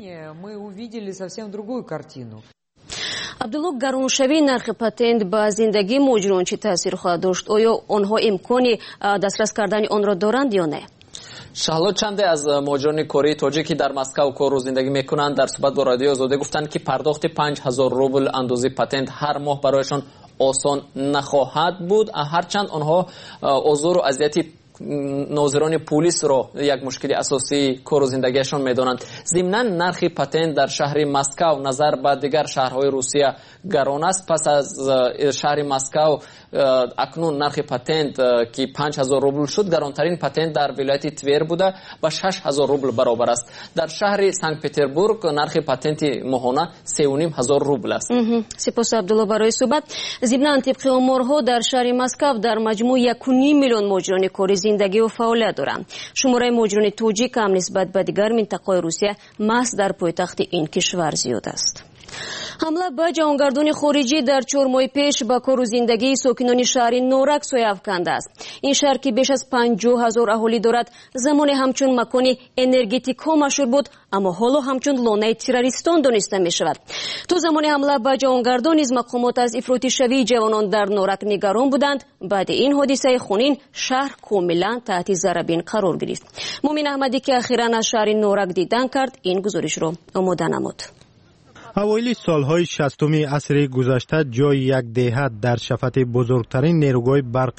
عبدالله، گرانشوی نرخ پاتنت به زندگی مهاجران چه تاثیر خواهد داشت؟ آیا آنها امکانی دسترس کردن آن را دارند یا نه؟ شهلا، چند از مهاجران کره تاجیکی در مسکو کار و زندگی میکنند در صحبت با رادیو آزادی گفتند که پرداخت پنج هزار روبل اندازه پاتنت هر ماه برایشان آسان نخواهد بود، هرچند آنها آزار و اذیتی ناظران پلیس را یک مشکل اساسی کار و زندگیشان میدانند. ضمناً نرخ پاتنت در شهر مسکو نظر به دیگر شهرهای روسیه گران است. پس از شهر مسکو اکنون نرخ پاتنت که پنج هزار روبل شد، گرانترین پاتنت در ولایت تویر بوده و شش هزار روبل برابر است. در شهر سنت پتربورگ نرخ پاتنت ماهانه سه و نیم هزار روبل است. سپاس عبدالله برای صحبت. ضمناً طبق آمارها در شهر مسکو در مجموع یک و نیم میلیون مهاجران کوری زندگی و فعالیت دارند. شماره مهاجران توجیک هم نسبت به دیگر منطقه‌های روسیه محض در پایتخت این کشور زیاد است. حمله به جهانگردان خارجی در چهار ماه پیش به کار و زندگی ساکنان شهر نورک سایه افکنده است. این شهر که بیش از پنجاه هزار اهالی دارد، زمان همچون مکان انرژتیک ها مشهور بود، اما حالا همچون لانه تروریستان دانسته می شود. تو زمان حمله به جهانگردان نیز مقامات از افراطی شوی جوانان در نورک نگران بودند. بعد این حادثه خونین شهر کاملا تحت ضربین قرار گرفت. مومن احمدی که اخیراً از شهر نورک دیدن کرد این گزارش را آماده نمود. اوایل سالهای شصتم عصر گذشته جای یک دهه در شفت بزرگترین نیروگاه برقی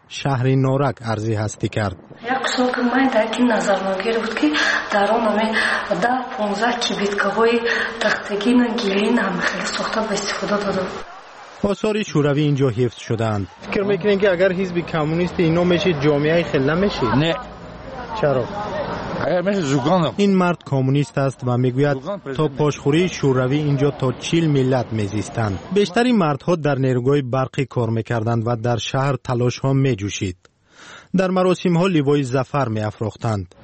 شهر نورک ارزی هستی کرد. یک سال که من در این نظر نگیره بود که در آن همه ده پونزده کبیتکه های تختگین و گیلین هم خیلی ساخته به استفاده داده. آثار شوروی اینجا حفظ شدند. فکر میکنین که اگر حزب کمونیست اینا میشه جامعه خیلی نمیشه؟ نه. چرا؟ این مرد کمونیست است و میگوید تا پاشخوری شوروی اینجا تا چهل ملت میزیستند. بیشتری مردها در نیروگاه برقی کار میکردند و در شهر تلاش ها میجوشید. در مراسم ها لیوای ظفر میافروختند.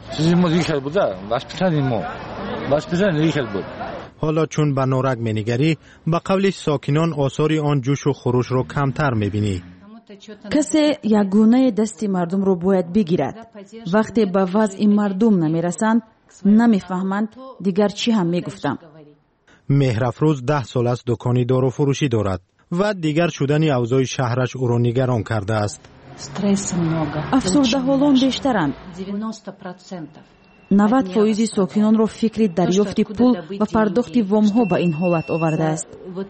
حالا چون به نورک مینگری به قول ساکنان آثار آن جوش و خروش را کمتر میبینی. کسی یک گونه دستی مردم رو باید بگیرد. وقتی به وضع مردم نمیرسند نمیفهمند دیگر چی هم میگفتم. مهرافروز ده سال است دکانی دارو فروشی دارد و دیگر شدن اوضاع شهرش او را نگران کرده است. افسرده حالان بیشترند. نود فیصد ساکنان را فکر دریافت پول و پرداخت وام ها به این حالت آورده است.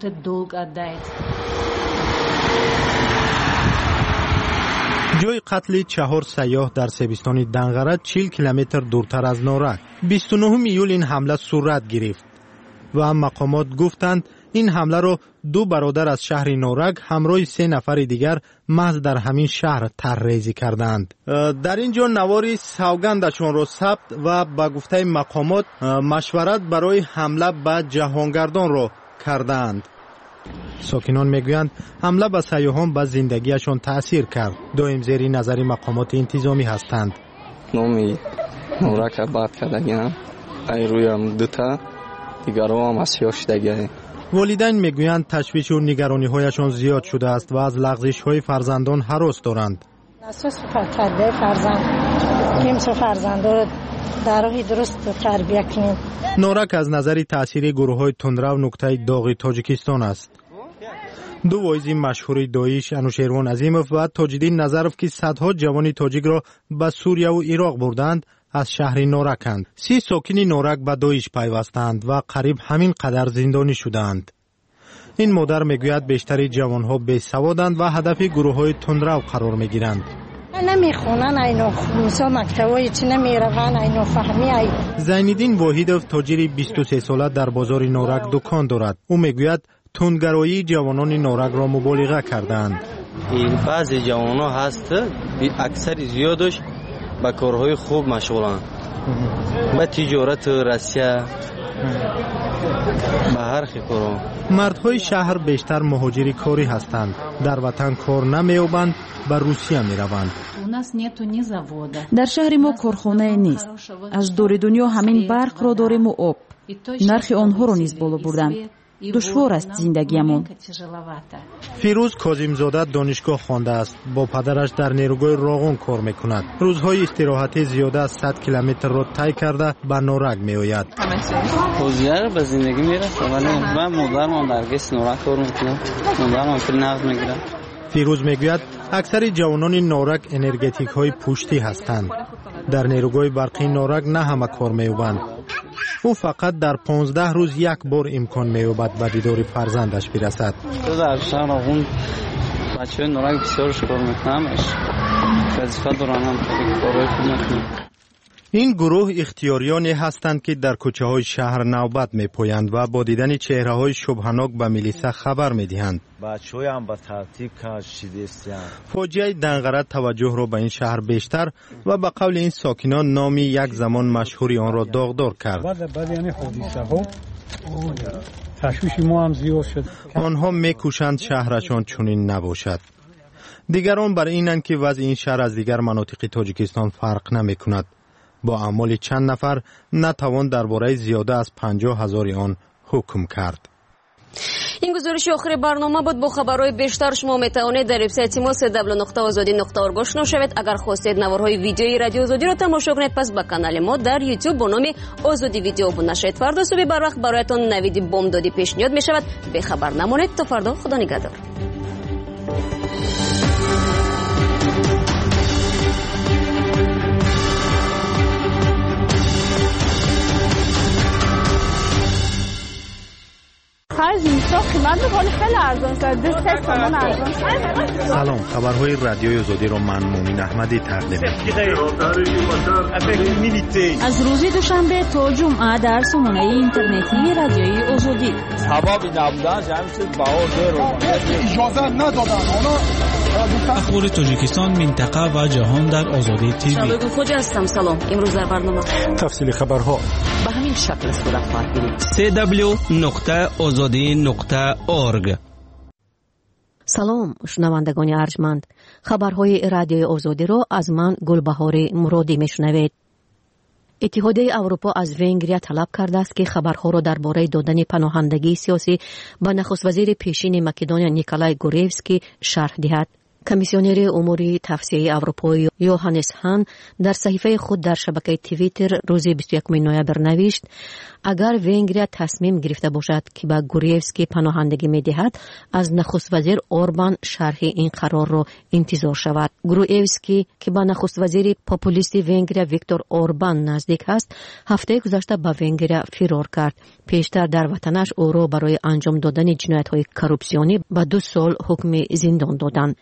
جای قتل چهار سیاح در سیبستان دنغره چهل کیلومتر دورتر از نورک. بیست و نهم ایول این حمله صورت گرفت و مقامات گفتند این حمله را دو برادر از شهر نورک همراه سه نفر دیگر محض در همین شهر طرحریزی کردند. در اینجا نواری سوگندشان را ثبت و با گفته مقامات مشورت برای حمله به جهانگردان را کردند. ساکنان میگویند حمله به سیاحان به زندگیشان تأثیر کرد. دائم زیر نظر مقامات انتظامی هستند. نامی نورک باد کردگیم ای رویم دوتا دیگرو هم اسیاه شدگیم. والدین میگویند تشویش و نگرانی هایشان زیاد شده است و از لغزش های فرزندان هراس دارند. اساس تربیت فرزند کیم سو فرزند رو در راه درست تربیت کنیم. نورک از نظر تأثیر گروه های تندرو نقطه داغ تاجیکستان است. دو واعظ مشهور داعش انوشیروان عظیموف و تاجالدین نظروف که صدها جوان تاجیک را به سوریه و عراق بردند از شهر نورکند. سی ساکن نورک به داعش پیوستند و قریب همین قدر زندانی شدند. این مادر میگوید بیشتری جوانها بیسوادند و هدف گروه های تندرو قرار میگیرند. نمیخونن اینو مثلا مکتبای چی نمیرون اینو فهمی ای. زینالدین واحدوف تاجر بیست و سه ساله در بازار نورک دکان دارد. او میگوید تندگرایی جوانان نورک را مبالغه کردند. این بعضی جوانان هست اکثر زیادش به کارهای خوب مشغولند. به تجارت روسیه به هر کارا. مردهای شهر بیشتر مهاجری کاری هستند. در وطن کار نمی‌یابند به روسیه می‌روند. در شهر ما کارخانه نیست. از دور دنیا همین برق را داریم و آب. نرخ آنها را نیز بالا بردند. دشوار است زندگیمون. فیروز کاظمزاده دانشگاه خوانده است. با پدرش در نیروگاه راغون کار میکند. روزهای استراحتی زیاده از صد کیلومتر را طی کرده به نورک میآید. روزیار به زندگی میرسه ولی من مادرم در گس نورک کار میکنم. مادرم پول نقد میگیره. فیروز میگوید اکثر جوانان نورک انرژتیک های پشتی هستند. در نیروگاه برقی نورک نه همه کار مییابند. او فقط در پانزده روز یک بار امکان مییابد به دیدار فرزندش برسد. تو در شهر اون بچه نورک بسیارش کار میکنمش. وظیفه دارم خیلی کارهای خوب میکنم. این گروه اختیاریانی هستند که در کوچه های شهر نوبت میپویند و با دیدن چهره های شبهناک به میلیسا خبر میدهند. بچه‌های هم با ترتیب کار شدهستند. فاجعه دنغره توجه را به این شهر بیشتر و به قول این ساکنان نامی یک زمان مشهوری آن را داغدار کرد. بعد یعنی حادثه ها تشویش ما هم زیاد شد. آنها میکوشند شهرشان چنین نباشد. دیگران بر اینند که وضع این شهر از دیگر مناطق تاجیکستان فرق نمیکند. با اعمال چند نفر نتوان درباره زیاده از پنجاه هزار آن حکم کرد. این گزارش آخر برنامه بود. با خبرهای بیشتر شما میتوانید در وبسایت ما دبلیو نقطه آزادی نقطه اورگ آشنا شوید. اگر خواستید نوارهای ویدیویی رادیو آزادی را تماشا کنید پس به کانال ما در یوتیوب با نام آزادی ویدیو ابونه شوید. فردا صبح بر وقت برایتان نوید بامدادی پیشنهاد می شود. به خبر نمانید تا فردا. خدا نگهدار. هر زمستان من می‌کنم خیلی ارزان شد دست تومن ارزان شد. سلام، خبرهای رادیوی آزادی را من مومن احمدی تقدیم می‌کنم. از روز دوشنبه تا جمعه در سامانه اینترنتی رادیوی آزادی. هوایی نبودن جمع شد باور رو اجازه ندادن. اخبار تاجیکستان، منطقه و جهان در آزادی تیوی. شبکه خوج هستم. سلام. امروز در برنامه تفصیل خبرها به همین شکل صورت خواهد گرفت. سی دبلیو نقطه آزادی نقطه اورگ. سلام شنوندگان ارجمند، خبرهای رادیوی آزادی را از من گلبهار مرادی میشنوید. اتحادیه اروپا از ونگریا طلب کرده است که خبرها را درباره دادن پناهندگی سیاسی به نخست وزیر پیشین مکدونیا نیکولای گوریوسکی شرح دهد. کمیسیونر امور تفسیری اروپایی یوهانس هان در صحیفه خود در شبکه توییتر روز بیست و یکم نوامبر نوشت اگر ونگریا تصمیم گرفته باشد که به گوریوسکی پناهندگی می‌دهد، از نخست وزیر اوربان شرح این قرار را انتظار شود. گوریوسکی که به نخست وزیر پاپولیست ونگریا ویکتور اوربان نزدیک است، هفته گذشته به ونگریا فرار کرد. پیشتر در وطنش او را برای انجام دادن جنایت‌های کورپسیونی به دو سال حکم زندان دادند.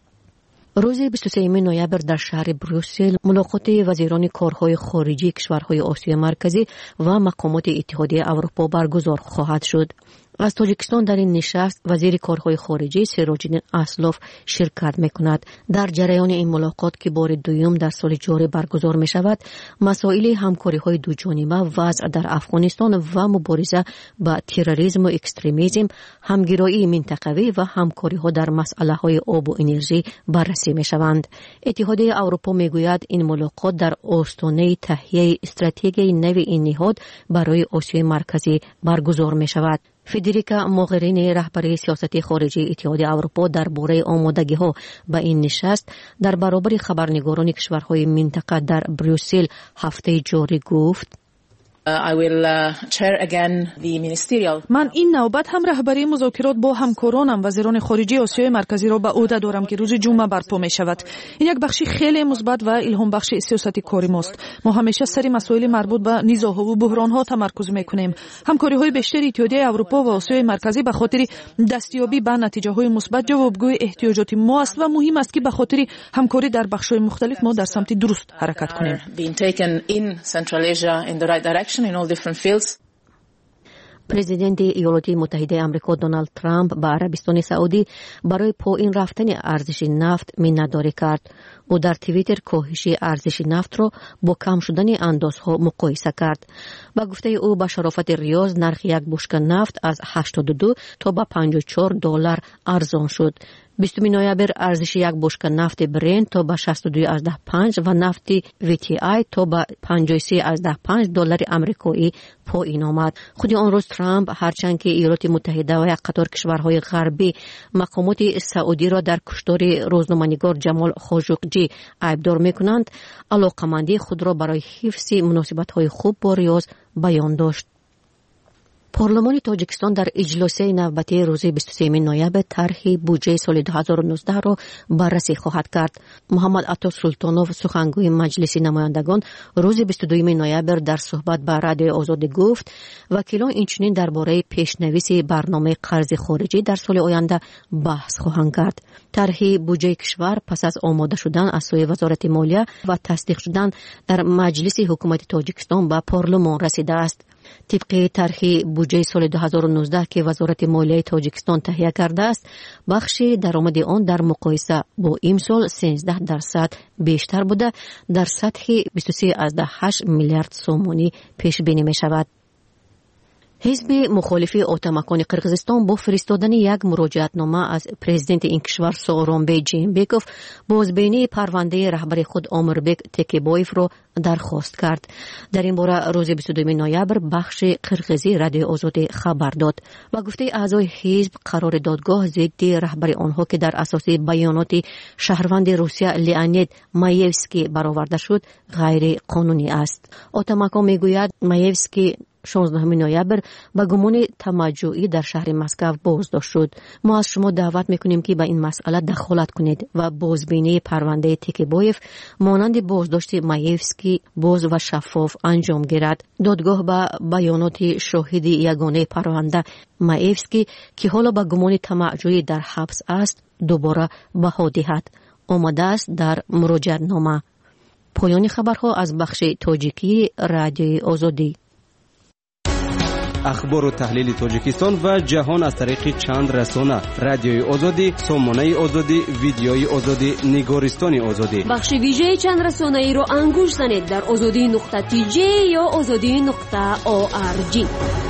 روز بیست و سوم نوامبر در شهر بروسل ملاقات وزیران کارهای خارجی کشورهای آسیای مرکزی و مقامات اتحادیه اروپا برگزار خواهد شد. از تاجیکستان در این نشست وزیر کارهای خارجی سراج‌الدین اسلاف شرکت می‌کند. در جریان این ملاقات که بار دوم در سال جاری برگزار می‌شود، مسائل همکاری‌های دوجانبه، وضع در افغانستان و مبارزه با تروریسم و اکستریمیسم، همگرایی منطقوی و همکاری‌ها در مسائل‌های آب و انرژی بررسی می‌شوند. اتحادیه اروپا می‌گوید این ملاقات در آستانه تهیه استراتژی نو این نهاد برای آسیای مرکزی برگزار می‌شود. فدریکا موغرینی رهبر سیاست خارجی اتحادیه اروپا درباره آمادگی‌ها به این نشست در برابر خبرنگاران کشورهای منطقه در بروسل هفته جاری گفت: I will uh, chair again the ministerial. من این نوبت هم رهبری مذاکرات با همکارانم وزیران خارجه آسیای مرکزی را به عهده دارم که روز جمعه برپا می شود. این یک بخشی خیلی مثبت و الهام بخش سیاست کاری ماست. ما همیشه سر مسائل مربوط به نزاع‌ها و بحران‌ها تمرکز می‌کنیم. همکاری‌های بیشتر اتحادیه اروپا و آسیای مرکزی به خاطر دستیابی به نتیجه‌های مثبت جوابگوی احتیاجات ما است و مهم است که به خاطر همکاری در بخش‌های مختلف ما در سمت درست حرکت کنیم. in all different fields. پرزیدنت ایالات متحده آمریکا دونالد ترامپ به عربستان سعودی برای پایین رفتن ارزش نفت مینداری کرد. او در توییتر کاهش ارزش نفت را با کم شدن اندازها مقایسه کرد. با گفته او به شرافت ریاض نرخ یک بشکه نفت از هشتاد و دو تا به پنجاه و چهار دلار ارزان شد. بیستم نوامبر ارزش یک بشکه نفت برنت تا به شصت و دو اشده پنج و نفت وی تی آی تا به پنجاه و سه اشده پنج دلار آمریکایی پایین آمد. خود آن روز ترامپ هرچند که ایالات متحده و یک قطار کشورهای غربی مقامات سعودی را در کشتار روزنامه‌نگار جمال خاشقجی عیبدار می‌کنند، علاقه‌مندی خود را برای حفظ مناسبت‌های خوب با ریاض بیان داشت. پارلمان تاجیکستان در اجلاس نوبتی روز بیست و سوم نوامبر طرح بودجه سال دو هزار و نوزده را بررسی خواهد کرد. محمد عطا سلطانوف سخنگوی مجلس نمایندگان روز بیست و دوم نوامبر در صحبت با رادیوی آزادی گفت وکیلان اینچنین درباره پیشنویس برنامه قرض خارجی در سال آینده بحث خواهند کرد. طرح بودجه کشور پس از آماده شدن از سوی وزارت مالیه و تصدیق شدن در مجلس حکومت تاجیکستان به پارلمان رسیده است. طبق طرح بودجه سال دو هزار و نوزده که وزارت مالیه تاجیکستان تهیه کرده است، بخش درآمد آن در مقایسه با امسال سیزده درصد بیشتر بوده، در سطح بیست و سه اشاره هشت میلیارد سومانی پیش بینی می شود. حزب مخالف اتمکان قرقیزستان با فرستادن یک مراجعتنامه از پرزیدنت این کشور سورونبای جینبکوف بازبینی پرونده رهبر خود آمربک تکیبایف را درخواست کرد. در این باره روز بیست و دوم نوامبر بخش قرقیزی رادیو آزادی خبر داد و گفته اعضای حزب قرار دادگاه ضد رهبر آنها که در اساس بیانات شهروند روسیه لیانید مایوسکی برآورده شد غیر قانونی است. اتمکان میگوید مایوسکی شانزدهم نوامبر به گمان تمجعی در شهر مسکو بازداشت شد. ما از شما دعوت میکنیم که به این مسئله دخالت کنید و بازبینی پرونده تیکیبایف مانند بازداشت مایفسکی باز و شفاف انجام گیرد. دادگاه به بیانات شاهد یگانه پرونده مایفسکی که حالا به گمان تمجعی در حبس است دوباره بها دهد آمده است در مراجعه‌نامه. پایان خبرها از بخش تاجیکی رادیوی آزادی. اخبار و تحلیل تاجیکستان و جهان از طریق چند رسانه: رادیوی آزادی، سامانه آزادی، ویدیوی آزادی، نگارستان آزادی. بخش ویژه چند رسانه ای را انگوش زنید در آزادی نقطه تی جی یا آزادی نقطه او آر جی.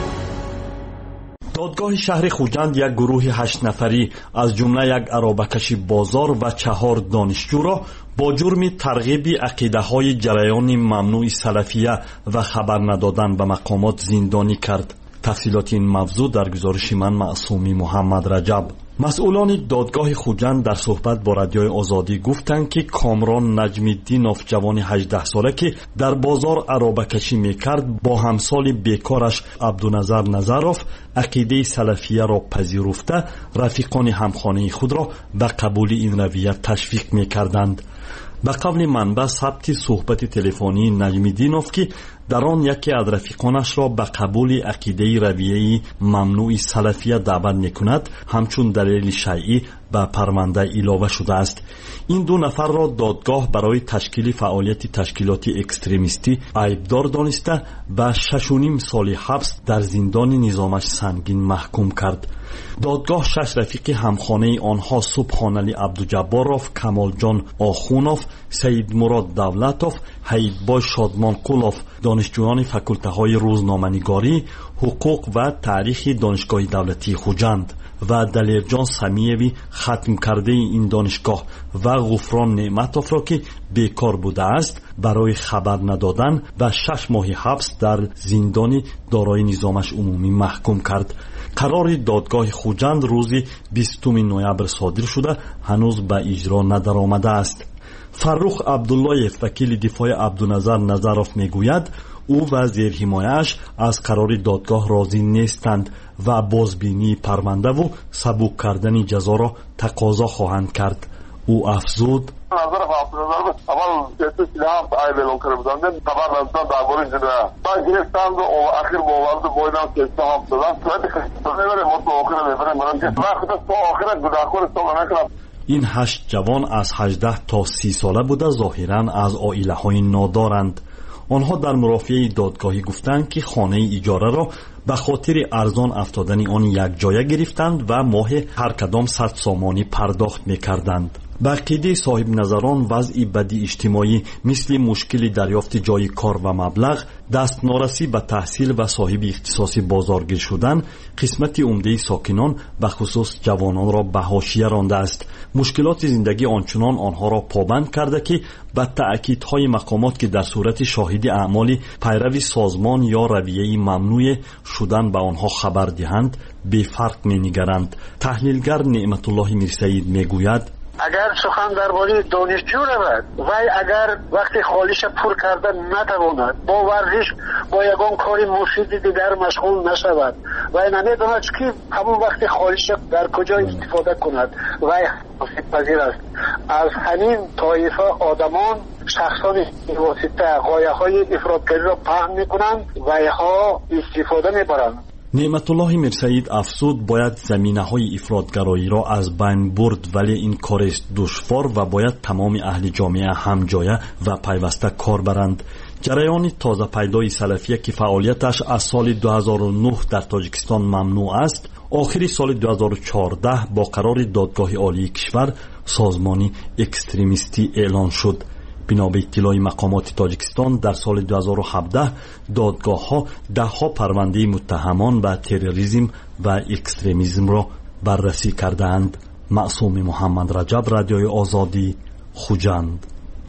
دادگاه شهر خوجند یک گروه هشت نفری از جمله یک عرابه‌کش بازار و چهار دانشجو را با جرم ترغیب عقیده‌های جریان ممنوع سلفیه و خبر ندادن به مقامات زندانی کرد. تفصیلات این موضوع در گزارش من معصومی محمد رجب. مسئولان دادگاه خوجند در صحبت با رادیوی آزادی گفتند که کامران نجم‌الدینوف جوان هجده ساله که در بازار عرابه‌کشی میکرد با همسال بیکارش عبدالنظر نظروف عقیده سلفیه را پذیرفته رفیقان همخانه خود را به قبول این رویه تشویق میکردند. به قول منبع ثبت صحبت تلفنی نجم‌الدینوف که در آن یکی از رفیقانش را به قبول عقیده رویه ممنوع سلفیه دعوت میکند همچون دلیل شرعی به پرونده علاوه شده است. این دو نفر را دادگاه برای تشکیل فعالیت تشکیلات اکستریمیستی عیبدار دانسته به شش و نیم سال حبس در زندان نظامش سنگین محکوم کرد. دادگاه شش رفیق همخانه آنها سبحانعلی عبدالجباروف، کمال جان آخونوف، سید مراد دولتوف، حیدبای شادمان قولوف دانشجویان فاکولته های روزنامه‌نگاری، حقوق و تاریخ دانشگاه دولتی خوجند و دلیرجان سمیوی ختم کرده این دانشگاه و غفران نعمتوف را که بیکار بوده است برای خبر ندادن و شش ماه حبس در زندان دارای نظامش عمومی محکوم کرد. قرار دادگاه خوجند روز بیستم نوامبر صادر شده هنوز به اجرا ندرآمده است. فرخ عبداللهیف وکیل دفاع عبدالنظر نظروف میگوید او و زیر حمایه‌اش از قرار دادگاه راضی نیستند و بازبینی پرونده و سبک کردن جزا را تقاضا خواهند کرد. او افزود: نظر عبدالنظر اول سیاسی سلاح ای بیان کرده بودند خبر ندادن درباره جنایت من گرفتم و اخیر باورد بودم که استهام دادن صورت خسته مطلب آخر میبرم برم که وقت تا آخرت گداخور استفاده نکنم. این هشت جوان از هجده تا سی ساله بوده ظاهراً از عائله های نادارند. آنها در مرافعه دادگاهی گفتند که خانه اجاره را به خاطر ارزان افتادن آن یک جایه گرفتند و ماه هر کدام صد سامانی پرداخت میکردند. به عقیده صاحب نظران وضع بدی اجتماعی مثل مشکل دریافت جای کار و مبلغ، دست نارسی به تحصیل و صاحب اختصاص بازارگیر شدن قسمت عمده ساکنان به خصوص جوانان را به حاشیه رانده است. مشکلات زندگی آنچنان آنها را پابند کرده که به تأکیدهای مقامات که در صورت شاهد اعمال پیرو سازمان یا رویه ممنوع شدن به آنها خبر دهند به فرق می نگرند. تحلیلگر نعمت الله میرسعید میگوید: اگر سخن درباره دانشجو رود و اگر وقتی خالیش پر کردن نتواند با ورزش با یگان کار مفید دیگر مشغول نشود و نمیداند که همون وقتی خالیش در کجا استفاده کند و پذیر است. از همین طایفه آدمان شخصان واسطه غایه های افراطگری را پهن میکنند و ها استفاده میبرند. نعمت الله میرسعید افزود باید زمینه های افراطگرایی را از بین برد، ولی این کار است دشوار و باید تمام اهل جامعه همجایه و پیوسته کار برند. جریان تازه پیدای سلفیه که فعالیتش از سال دو هزار و نه در تاجیکستان ممنوع است، آخر سال دو هزار و چهارده با قرار دادگاه عالی کشور سازمانی اکستریمیستی اعلان شد. بنا به اطلاع مقامات تاجیکستان در سال دو هزار و هفده دادگاه ها ده ها پرونده متهمان به تروریسم و اکستریمیسم را بررسی کردند. معصوم محمد رجب، رادیوی آزادی، خوجند.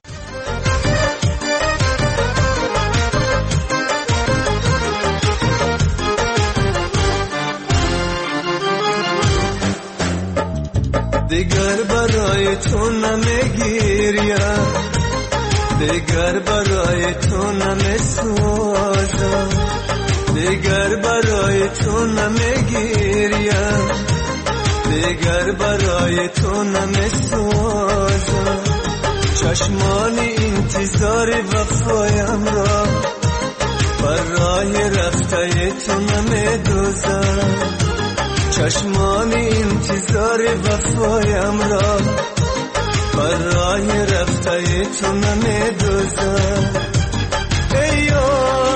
دیگر برای تو نمیگیریم، دیگر برای تو نمیسوزم، دیگر برای تو نمیگیریم، دیگر برای تو نمیسوزم. چشمانی انتظار وفایم را بر راه رفته تو نمیدوزم. چشمانی انتظار وفایم را بر راه رفته تو نمیدوزم. ایو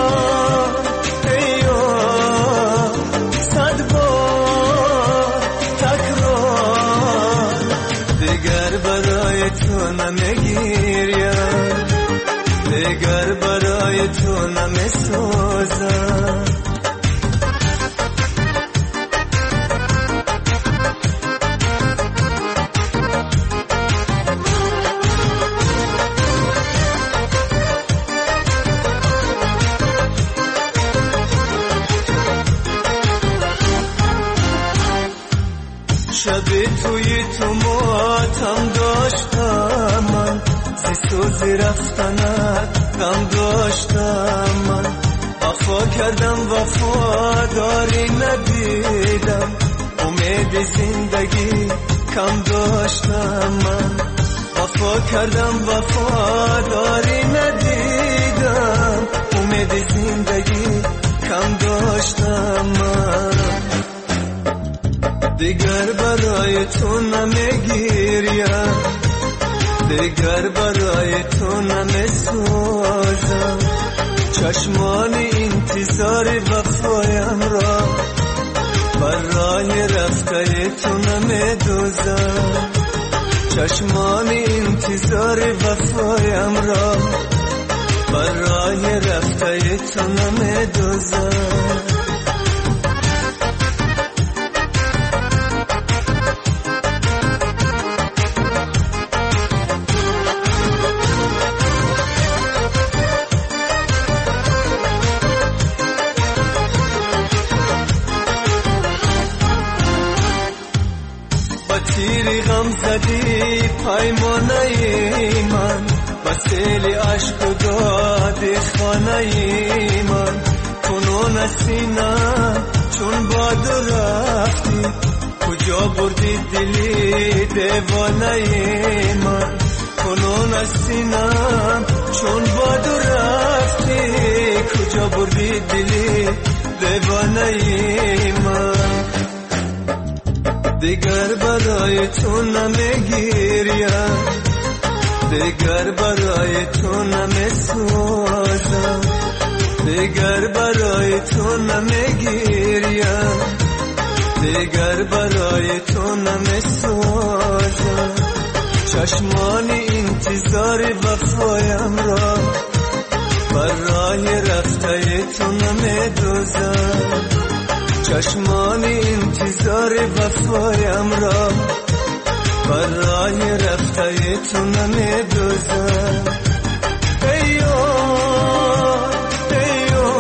ایو صد بار تکرار، دیگر برای تو نمیگیریم، دیگر برای تو نمیسوزم. شبی توی تو ماتم داشتم من، زی سوزی رفتنت غم داشتم من. وفا کردم وفاداری ندیدم، امید زندگی کم داشتم من. وفا کردم وفاداری ندیدم، امید زندگی کم داشتم من. دیگر برای تو نمیگیریم، دیگر برای تو نمیسوزم. چشمانی انتظار وفایم را بر راه رفته تو نمیدوزم. چشمانی انتظار وفایم را بر راه رفته تو نمیدوزم. تیری غم زدی پیمانه من، وسیل عشق دادی خانه من. کنون سینم چون باد رفتی، کجا بردی دلی دیوانه من. کنون سینم چون باد رفتی، کجا بردی دلی دیوانه من. دیگر برای تو نمیگیریم، دیگر برای تو نمیسوزم. دیگر برای تو نمیگیریم، دیگر برای تو نمیسوزم. چشمانی انتظار وفایم را بر راه رفته تو نمیدوزم. چشمانی انتظار وفایم را بر راه رفته تو نمیدوزم. ایو ایو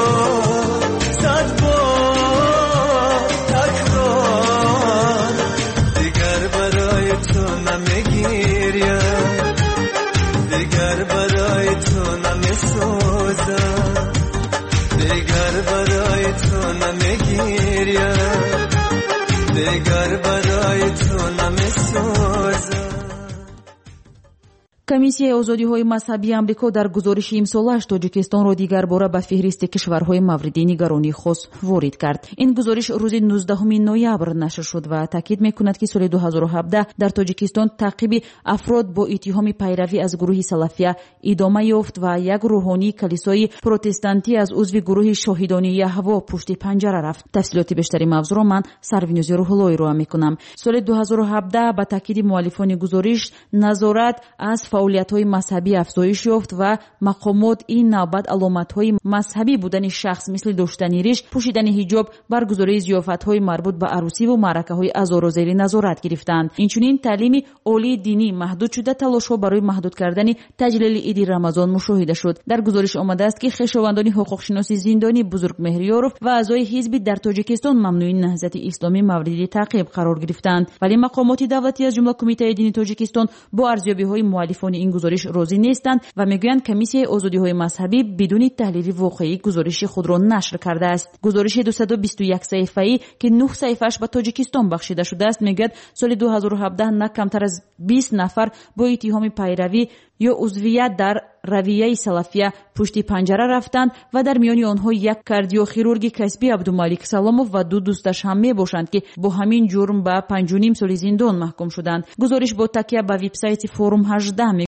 صد بار تکرار، دیگر برای تو نمیگیریم، دیگر برای تو نمیسوزم. دیگر برای تو نمیگیریم، دیگر برای تو نمیسوزم. комиссияи озодиҳои мазҳабии амрико дар гузориши имсолааш тоҷикистонро дигар бора ба фиҳристи кишварҳои мавриди нигаронии хос ворид кард. ин гузориш рӯзи нуздаҳуми ноябр нашр шуд ва таъкид мекунад ки соли дуҳазору ҳабдаҳ дар тоҷикистон таъқиби афрод бо иттиҳоми пайравӣ аз гурӯҳи салафия идома ёфт ва як рӯҳонии калисои протестантӣ аз узви гурӯҳи шоҳидони яҳво пушти панҷара рафт. тафсилоти бештари мавзӯъро ман сарвинӯзи рӯҳуллоӣ роа мекунам. соли дуҳазору ҳабдаҳ ба таъкиди муаллифони гузориш назорат аз фаъолиятҳои мазҳабӣ афзоиш ёфт ва мақомот ин навбат аломатҳои мазҳабӣ будани шахс мисли доштани риш, пӯшидани ҳиҷоб, баргузории зиёфатҳои марбут ба арӯсиву маъракаҳои азору зери назорат гирифтанд. инчунин таълими олии динӣ маҳдуд шуда талошҳо барои маҳдуд кардани таҷлили иди рамазон мушоҳида шуд. дар гузориш омадааст ки хешовандони ҳуқуқшиноси зиндонӣ Бузургмеҳриёров ва аъзои ҳизби дар тоҷикистон мамнӯи наҳзати исломӣ мавриди таъқиб қарор гирифтанд, вале мақомоти давлатӣ аз ҷумла кумитаи дини тоҷикистон бо арзёбиҳои муаллифони صاحبان این گزارش راضی نیستند و میگویند کمیسیون آزادی‌های مذهبی بدون تحلیل واقعی گزارش خود را نشر کرده است. گزارش دویست و بیست و یک صفحه‌ای که نه صفحه‌اش به تاجیکستان بخشیده شده است میگوید سال دو هزار و هفده نه کمتر از بیست نفر با اتهام پیروی یا عضویت در رویه سلفیه پشت پنجره رفتند و در میان آنها یک کاردیوخیرورگ کسبی عبدالمالک سلاموف و دو دوستش هم می باشند که با همین جرم به پنج و نیم سال زندان محکوم شدند. گزارش با تکیه به وبسایت فورم هجده